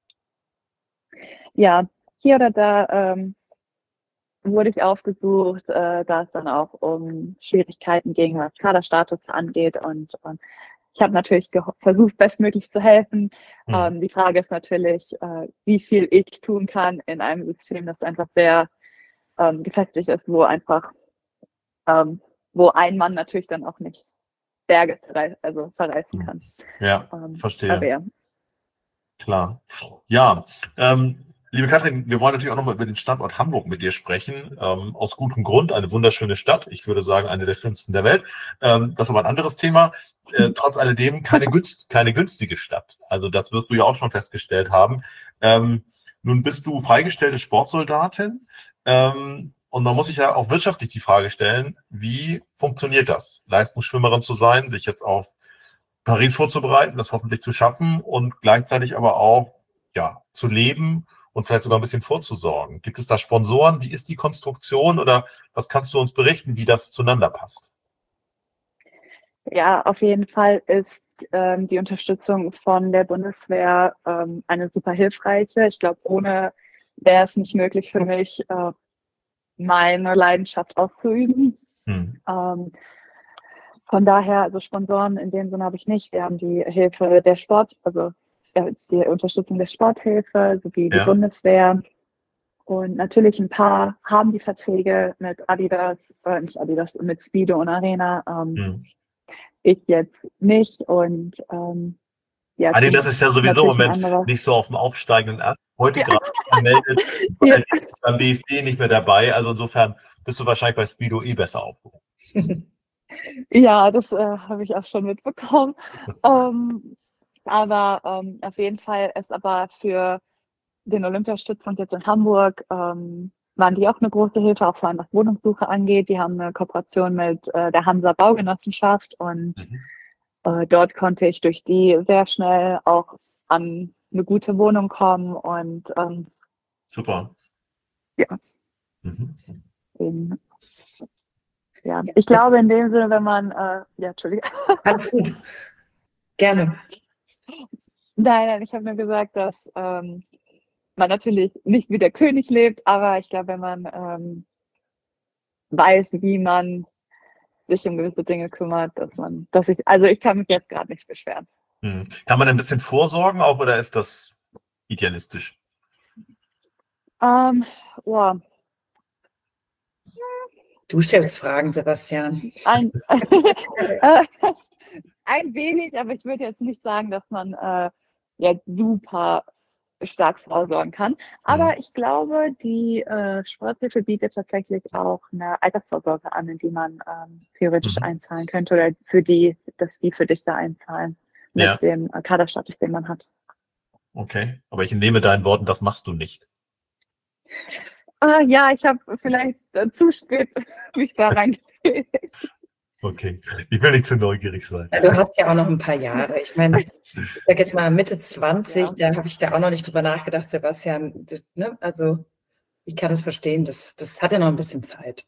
ja, hier oder da ähm, wurde ich aufgesucht, äh, da es dann auch um Schwierigkeiten ging, was Kaderstatus angeht. Und ähm, ich habe natürlich versucht, bestmöglich zu helfen. Mhm. Ähm, die Frage ist natürlich, äh, wie viel ich tun kann in einem System, das einfach sehr ähm, gefestigt ist, wo einfach, ähm, wo ein Mann natürlich dann auch nicht Berge zerrei- also verreißen Mhm. kann. Ja, Ähm, verstehe. aber ja. Klar. Ja, ähm, liebe Katrin, wir wollen natürlich auch nochmal über den Standort Hamburg mit dir sprechen. Ähm, aus gutem Grund, eine wunderschöne Stadt. Ich würde sagen, eine der schönsten der Welt. Ähm, das ist aber ein anderes Thema. Äh, trotz alledem keine, günst, keine günstige Stadt. Also das wirst du ja auch schon festgestellt haben. Ähm, nun bist du freigestellte Sportsoldatin. Ähm, und man muss sich ja auch wirtschaftlich die Frage stellen, wie funktioniert das? Leistungsschwimmerin zu sein, sich jetzt auf Paris vorzubereiten, das hoffentlich zu schaffen und gleichzeitig aber auch ja zu leben und vielleicht sogar ein bisschen vorzusorgen. Gibt es da Sponsoren? Wie ist die Konstruktion oder was kannst du uns berichten, wie das zueinander passt? Ja, auf jeden Fall ist ähm, die Unterstützung von der Bundeswehr ähm, eine super hilfreiche. Ich glaube, ohne wäre es nicht möglich für mich, äh, meine Leidenschaft auszuüben. Hm. Ähm, von daher, also Sponsoren in dem Sinne habe ich nicht. Wir haben die Hilfe der Sport, also äh, die Unterstützung der Sporthilfe sowie die Ja. Bundeswehr. Und natürlich ein paar haben die Verträge mit Adidas, äh, nicht Adidas, mit Speedo und Arena. Ähm, Hm. Ich jetzt nicht. Und ähm, ja, Adi, das das ist ja sowieso im natürlich ein Moment anderer. nicht so auf dem aufsteigenden Ast. Heute Ja. gerade angemeldet, Ja, beim B F D nicht mehr dabei. Also insofern bist du wahrscheinlich bei Speedo eh besser aufgehoben. ja, das äh, habe ich auch schon mitbekommen. Ähm, aber ähm, auf jeden Fall ist aber für den Olympiastützpunkt jetzt in Hamburg ähm, waren die auch eine große Hilfe, auch vor allem was Wohnungssuche angeht. Die haben eine Kooperation mit äh, der Hansa Baugenossenschaft und Mhm. äh, dort konnte ich durch die sehr schnell auch an eine gute Wohnung kommen und ähm, Super. ja. Mhm. Den, ja, ich glaube in dem Sinne, wenn man, äh, ja, Entschuldigung. Alles gut. Gerne. Nein, nein, ich habe nur gesagt, dass ähm, man natürlich nicht wie der König lebt, aber ich glaube, wenn man ähm, weiß, wie man sich um gewisse Dinge kümmert, dass man, dass ich, also ich kann mich jetzt gerade nicht beschweren. Mhm. Kann man ein bisschen vorsorgen auch oder ist das idealistisch? Ähm, oh, Du stellst Fragen, Sebastian. ein, äh, ein wenig, aber ich würde jetzt nicht sagen, dass man äh, jetzt super stark vorsorgen kann. Aber ich glaube, die äh, Sporthilfe bietet tatsächlich auch eine Altersvorsorge an, in die man ähm, theoretisch Mhm. einzahlen könnte oder für die, dass die für dich da einzahlen mit Ja, dem äh, Kaderstatus, den man hat. okay. Aber ich nehme deinen Worten, das machst du nicht. Ah, ja, ich habe vielleicht äh, zu spät mich da reingefühlt. Okay. Ich will nicht zu neugierig sein. Du hast ja auch noch ein paar Jahre. Ich meine, ich sag jetzt mal Mitte zwanzig, Ja. da habe ich da auch noch nicht drüber nachgedacht, Sebastian. d- Ne? Also ich kann es verstehen, das, das hat ja noch ein bisschen Zeit.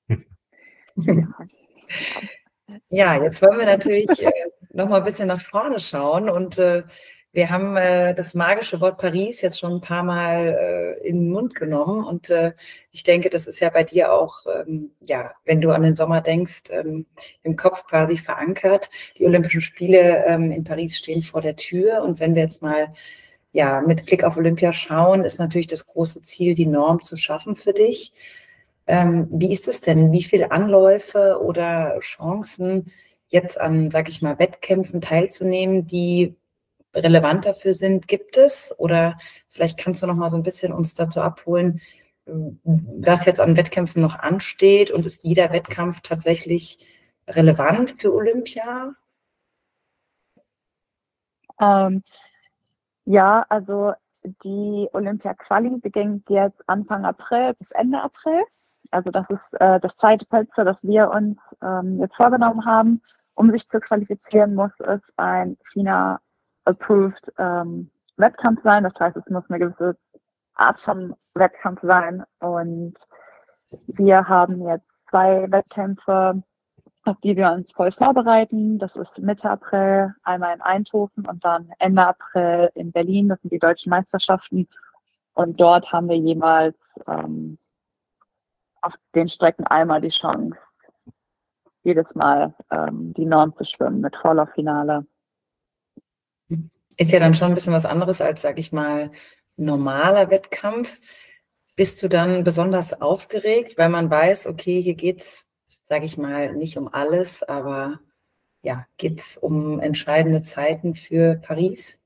Ja, jetzt wollen wir natürlich äh, noch mal ein bisschen nach vorne schauen und äh, wir haben äh, das magische Wort Paris jetzt schon ein paar Mal äh, in den Mund genommen und äh, ich denke, das ist ja bei dir auch, ähm, ja, wenn du an den Sommer denkst, ähm, im Kopf quasi verankert. Die Olympischen Spiele ähm, in Paris stehen vor der Tür und wenn wir jetzt mal ja mit Blick auf Olympia schauen, ist natürlich das große Ziel, die Norm zu schaffen für dich. Ähm, wie ist es denn? Wie viele Anläufe oder Chancen, jetzt an, sag ich mal, Wettkämpfen teilzunehmen, die relevant dafür sind, gibt es? Oder vielleicht kannst du noch mal so ein bisschen uns dazu abholen, was jetzt an Wettkämpfen noch ansteht und ist jeder Wettkampf tatsächlich relevant für Olympia? Ähm, ja, also die Olympia-Quali beginnt jetzt Anfang April bis Ende April. Also das ist äh, das zweite Fenster, das wir uns ähm, jetzt vorgenommen haben. Um sich zu qualifizieren, muss es ein FINA-approved ähm, Wettkampf sein. Das heißt, es muss eine gewisse Art von Wettkampf sein. Und wir haben jetzt zwei Wettkämpfe, auf die wir uns voll vorbereiten. Das ist Mitte April, einmal in Eindhoven und dann Ende April in Berlin. Das sind die deutschen Meisterschaften. Und dort haben wir jeweils ähm, auf den Strecken einmal die Chance, jedes Mal ähm, die Norm zu schwimmen mit Vorlauffinale. Ist ja dann schon ein bisschen was anderes als, sag ich mal, normaler Wettkampf. Bist du dann besonders aufgeregt, weil man weiß, okay, hier geht's, sage ich mal, nicht um alles, aber ja, geht's um entscheidende Zeiten für Paris?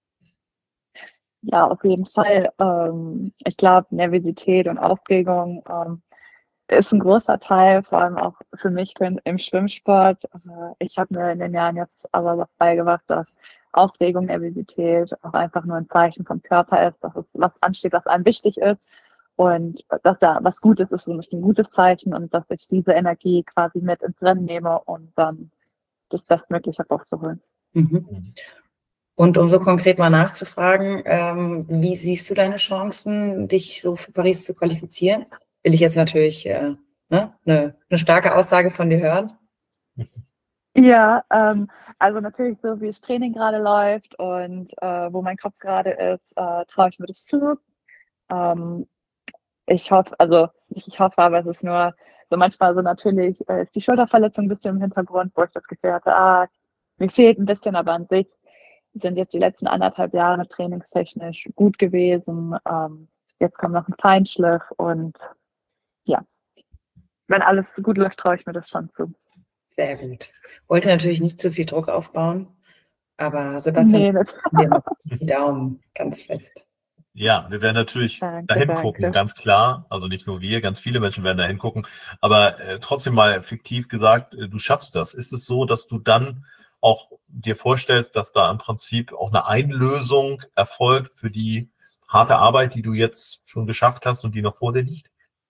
Ja, auf jeden Fall. Ähm, ich glaube, Nervosität und Aufregung ähm, ist ein großer Teil, vor allem auch für mich im Schwimmsport. Also ich habe mir in den Jahren jetzt aber was beigebracht, dass Aufregung, Nervosität auch einfach nur ein Zeichen vom Körper ist, dass es was ansteht, was einem wichtig ist. Und dass da was Gutes ist, ist ein gutes Zeichen und dass ich diese Energie quasi mit ins Rennen nehme und dann das Bestmögliche rauszuholen. Mhm. Und um so konkret mal nachzufragen, ähm, wie siehst du deine Chancen, dich so für Paris zu qualifizieren? Will ich jetzt natürlich äh, ne, eine, eine starke Aussage von dir hören. Ja, ähm, also natürlich so, wie das Training gerade läuft und äh, wo mein Kopf gerade ist, äh, traue ich mir das zu. Ähm, ich hoffe, also nicht ich hoffe, aber es ist nur so manchmal so natürlich äh, ist die Schulterverletzung ein bisschen im Hintergrund, wo ich das Gefühl hatte, ah, mir fehlt ein bisschen, aber an sich sind jetzt die letzten anderthalb Jahre trainingstechnisch gut gewesen. Ähm, jetzt kommt noch ein Feinschliff und ja, wenn alles gut läuft, traue ich mir das schon zu. Sehr gut. Wollte natürlich nicht zu viel Druck aufbauen, aber Sebastian, Nee, das wir machen die Daumen ganz fest. Ja, wir werden natürlich Danke, dahin danke. gucken, ganz klar. Also nicht nur wir, ganz viele Menschen werden dahin gucken. Aber äh, trotzdem mal fiktiv gesagt, äh, du schaffst das. Ist es so, dass du dann auch dir vorstellst, dass da im Prinzip auch eine Einlösung erfolgt für die harte Arbeit, die du jetzt schon geschafft hast und die noch vor dir liegt?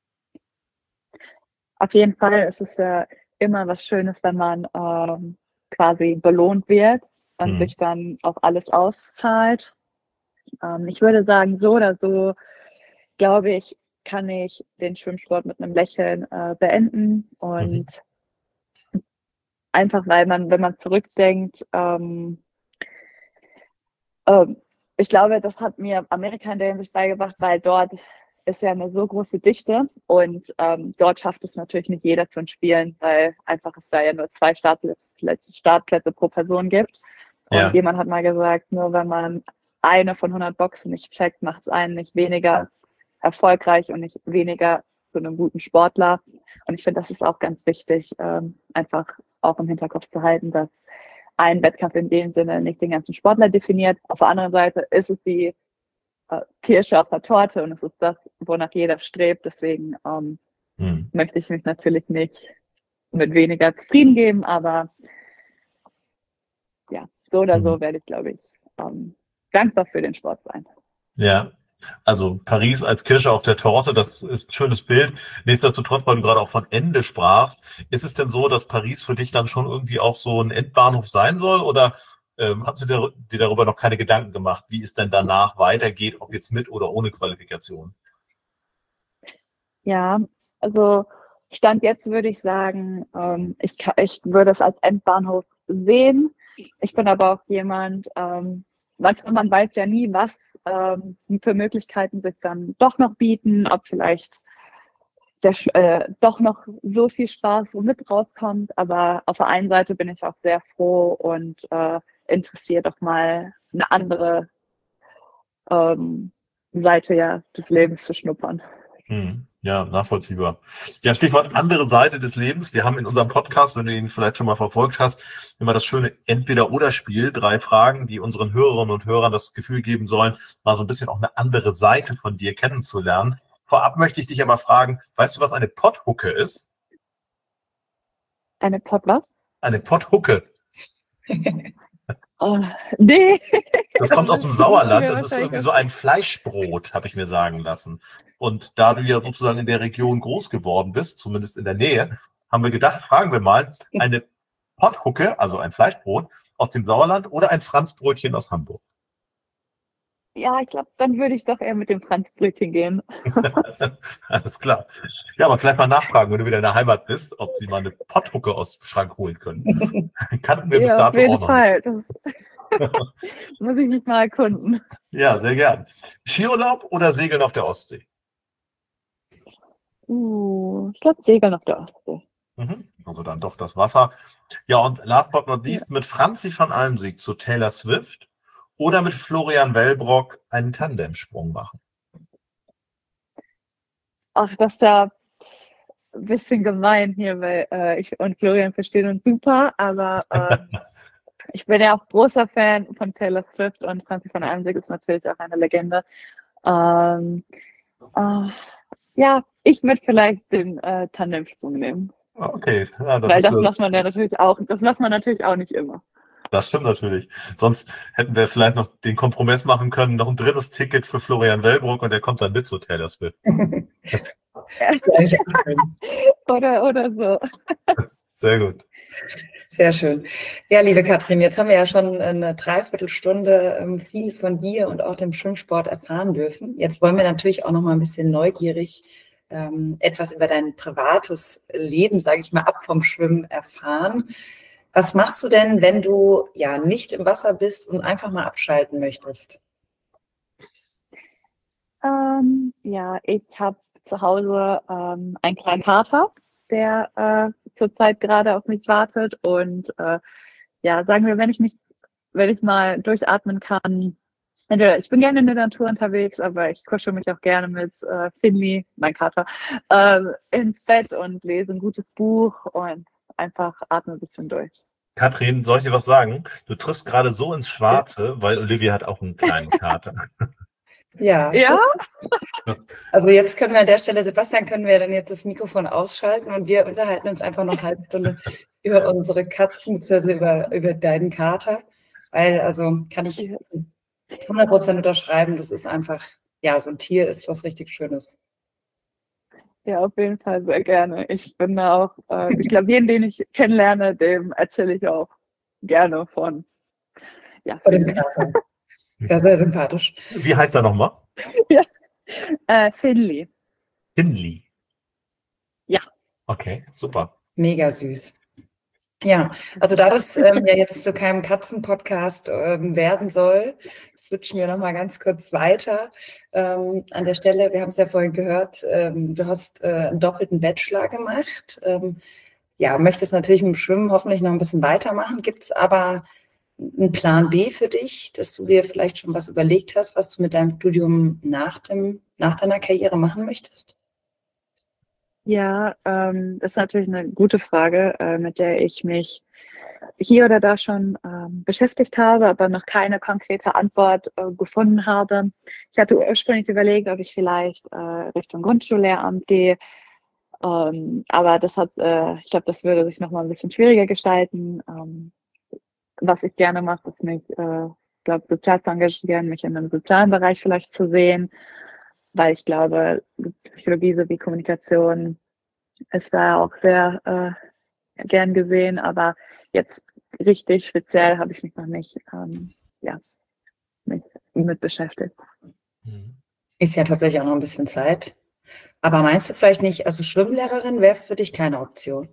Auf jeden Fall ist es ja immer was Schönes, wenn man ähm, quasi belohnt wird und Mhm. sich dann auch alles auszahlt. Ähm, ich würde sagen, so oder so, glaube ich, kann ich den Schwimmsport mit einem Lächeln äh, beenden. Und Mhm. einfach, weil man, wenn man zurückdenkt, ähm, ähm, ich glaube, das hat mir Amerika in der Hinsicht beigebracht, weil dort ist ja eine so große Dichte und ähm, dort schafft es natürlich nicht jeder zu spielen, weil einfach es da ja nur zwei Startplätze, Startplätze pro Person gibt. Und Ja. jemand hat mal gesagt, nur wenn man eine von hundert Boxen nicht checkt, macht es einen nicht weniger erfolgreich und nicht weniger zu einem guten Sportler. Und ich finde, das ist auch ganz wichtig, ähm, einfach auch im Hinterkopf zu halten, dass ein Wettkampf in dem Sinne nicht den ganzen Sportler definiert. Auf der anderen Seite ist es die äh, Kirsche auf der Torte und es ist das, wonach jeder strebt. Deswegen ähm, hm. möchte ich mich natürlich nicht mit weniger zufrieden geben, aber ja, so oder hm. so werde ich, glaube ich, ähm, dankbar für den Sport sein. Ja, also Paris als Kirsche auf der Torte, das ist ein schönes Bild. Nichtsdestotrotz, weil du gerade auch von Ende sprachst, ist es denn so, dass Paris für dich dann schon irgendwie auch so ein Endbahnhof sein soll? Oder ähm, hast du dir, dir darüber noch keine Gedanken gemacht, wie es denn danach weitergeht, ob jetzt mit oder ohne Qualifikation? Ja, also Stand jetzt würde ich sagen, ähm, ich, ich würde es als Endbahnhof sehen. Ich bin aber auch jemand, ähm, manchmal, man weiß ja nie, was ähm, für Möglichkeiten sich dann doch noch bieten, ob vielleicht der, äh, doch noch so viel Spaß wo mit rauskommt. Aber auf der einen Seite bin ich auch sehr froh und äh, interessiert, auch mal eine andere ähm, Seite ja des Lebens zu schnuppern. Hm. Ja, nachvollziehbar. Ja, Stichwort andere Seite des Lebens. Wir haben in unserem Podcast, wenn du ihn vielleicht schon mal verfolgt hast, immer das schöne Entweder-oder-Spiel. Drei Fragen, die unseren Hörerinnen und Hörern das Gefühl geben sollen, mal so ein bisschen auch eine andere Seite von dir kennenzulernen. Vorab möchte ich dich aber fragen, weißt du, was eine Potthucke ist? Eine Pott was? Eine Potthucke. Oh, nee. Das kommt aus dem Sauerland. Das ist irgendwie so ein Fleischbrot, habe ich mir sagen lassen. Und da du ja sozusagen in der Region groß geworden bist, zumindest in der Nähe, haben wir gedacht, fragen wir mal, eine Potthucke, also ein Fleischbrot aus dem Sauerland oder ein Franzbrötchen aus Hamburg? Ja, ich glaube, dann würde ich doch eher mit dem Franzbrötchen gehen. Alles klar. Ja, aber vielleicht mal nachfragen, wenn du wieder in der Heimat bist, ob sie mal eine Potthucke aus dem Schrank holen können. Kannten wir bis ja, dato auf jeden auch noch Fall. Das muss ich mich mal erkunden. Ja, sehr gern. Skiurlaub oder Segeln auf der Ostsee? Uh, ich glaube, Segeln auf der Ostsee. Mhm. Also dann doch das Wasser. Ja, und last but not least, ja. mit Franzi van Almsieg zu Taylor Swift oder mit Florian Wellbrock einen Tandemsprung machen? Ach, das ist ja ein bisschen gemein hier, weil äh, ich und Florian verstehen uns super, aber äh, ich bin ja auch großer Fan von Taylor Swift und Franzi van Almsieg ist natürlich auch eine Legende. Ähm, äh, ja, ich würde vielleicht den äh, Tandemsprung nehmen. Okay. Ja, weil das macht man ja natürlich auch, das macht man natürlich auch nicht immer. Das stimmt natürlich. Sonst hätten wir vielleicht noch den Kompromiss machen können, noch ein drittes Ticket für Florian Wellbrock und der kommt dann mit zu Taylor Swift. oder, oder so. Sehr gut. Sehr schön. Ja, liebe Katrin, jetzt haben wir ja schon eine Dreiviertelstunde ähm, viel von dir und auch dem Schwimmsport erfahren dürfen. Jetzt wollen wir natürlich auch noch mal ein bisschen neugierig ähm, etwas über dein privates Leben, sage ich mal, ab vom Schwimmen erfahren. Was machst du denn, wenn du ja nicht im Wasser bist und einfach mal abschalten möchtest? Ähm, ja, ich habe zu Hause ähm, einen kleinen Kater, der äh, zurzeit gerade auf mich wartet. Und äh, ja, sagen wir, wenn ich mich, wenn ich mal durchatmen kann, entweder ich bin gerne in der Natur unterwegs, aber ich kuschel mich auch gerne mit äh, Finley, mein Kater, äh, ins Bett und lese ein gutes Buch und einfach atme ein bisschen durch. Katrin, soll ich dir was sagen? Du triffst gerade so ins Schwarze, weil Olivia hat auch einen kleinen Kater. Ja. Ja? Also jetzt können wir an der Stelle, Sebastian, können wir dann jetzt das Mikrofon ausschalten und wir unterhalten uns einfach noch eine halbe Stunde über unsere Katzen, beziehungsweise über, über deinen Kater. Weil, also kann ich hundert Prozent unterschreiben, das ist einfach, ja, so ein Tier ist was richtig Schönes. Ja, auf jeden Fall sehr gerne. Ich bin da auch, äh, ich glaube, jeden, den ich kennenlerne, dem erzähle ich auch gerne von. Ja, von dem Kater. Ja, sehr sympathisch. Wie heißt er nochmal? Ja. Äh, Finley. Finley. Ja. Okay, super. Mega süß. Ja, also da das ähm, ja jetzt zu keinem Katzen-Podcast ähm, werden soll, switchen wir nochmal ganz kurz weiter. Ähm, an der Stelle, wir haben es ja vorhin gehört, ähm, du hast äh, einen doppelten Bachelor gemacht. Ähm, ja, möchtest natürlich mit dem Schwimmen hoffentlich noch ein bisschen weitermachen. Gibt es aber einen Plan B für dich, dass du dir vielleicht schon was überlegt hast, was du mit deinem Studium nach, dem, nach deiner Karriere machen möchtest? Ja, ähm, das ist natürlich eine gute Frage, äh, mit der ich mich hier oder da schon ähm, beschäftigt habe, aber noch keine konkrete Antwort äh, gefunden habe. Ich hatte ursprünglich überlegt, ob ich vielleicht äh, Richtung Grundschullehramt gehe, ähm, aber das hat, äh, ich glaube, das würde sich nochmal ein bisschen schwieriger gestalten. Ähm, was ich gerne mache, ist mich, äh, ich glaube, sozial zu engagieren, mich in einem sozialen Bereich vielleicht zu sehen, weil ich glaube, Psychologie sowie Kommunikation ist da auch sehr äh, gern gesehen, aber jetzt richtig speziell habe ich mich noch nicht ähm, ja, mit, mit beschäftigt. Ist ja tatsächlich auch noch ein bisschen Zeit. Aber meinst du vielleicht nicht, also Schwimmlehrerin wäre für dich keine Option?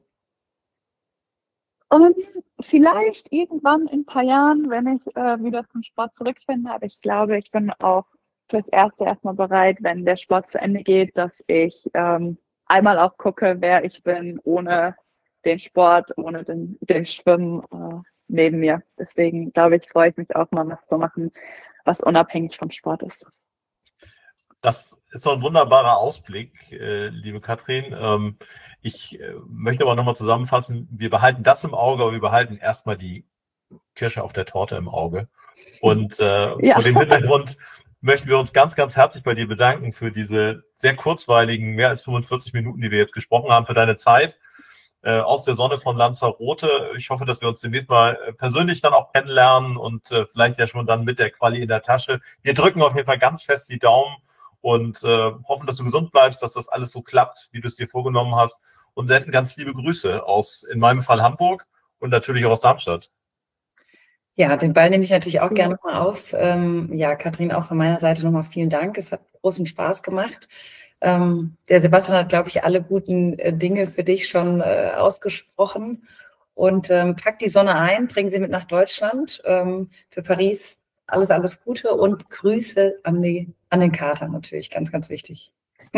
Und vielleicht irgendwann in ein paar Jahren, wenn ich äh, wieder zum Sport zurückfinde, aber ich glaube, ich bin auch fürs Erste erstmal bereit, wenn der Sport zu Ende geht, dass ich ähm, einmal auch gucke, wer ich bin, ohne den Sport, ohne den, den Schwimmen äh, neben mir. Deswegen glaube ich, freue ich mich auch mal was zu machen, was unabhängig vom Sport ist. Das ist so ein wunderbarer Ausblick, äh, liebe Katrin. Ähm, ich äh, möchte aber nochmal zusammenfassen, wir behalten das im Auge, aber wir behalten erstmal die Kirsche auf der Torte im Auge. Und äh, ja. Vor dem Hintergrund möchten wir uns ganz, ganz herzlich bei dir bedanken für diese sehr kurzweiligen, mehr als fünfundvierzig Minuten, die wir jetzt gesprochen haben, für deine Zeit äh, aus der Sonne von Lanzarote. Ich hoffe, dass wir uns demnächst mal persönlich dann auch kennenlernen und äh, vielleicht ja schon dann mit der Quali in der Tasche. Wir drücken auf jeden Fall ganz fest die Daumen und äh, hoffen, dass du gesund bleibst, dass das alles so klappt, wie du es dir vorgenommen hast, und senden ganz liebe Grüße aus, in meinem Fall Hamburg und natürlich auch aus Darmstadt. Ja, den Ball nehme ich natürlich auch gerne mal auf. Ähm, ja, Katrin, auch von meiner Seite nochmal vielen Dank. Es hat großen Spaß gemacht. Ähm, der Sebastian hat, glaube ich, alle guten äh, Dinge für dich schon äh, ausgesprochen. Und ähm, pack die Sonne ein, bring sie mit nach Deutschland. Ähm, für Paris alles, alles Gute und Grüße an, die, an den Kater natürlich, ganz, ganz wichtig.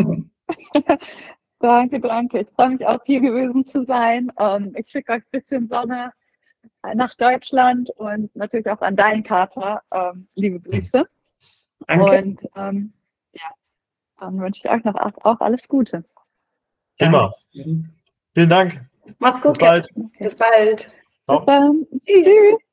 Danke, danke. Ich freue mich auch, hier gewesen zu sein. Ähm, ich schicke euch ein bisschen Sonne nach Deutschland und natürlich auch an deinen Kater. Ähm, liebe Grüße. Danke. Und ähm, ja, dann wünsche ich euch noch auch, auch alles Gute. Immer. Vielen Dank. Mach's gut. Bis bald. Bis bald. Bis dann. Tschüss.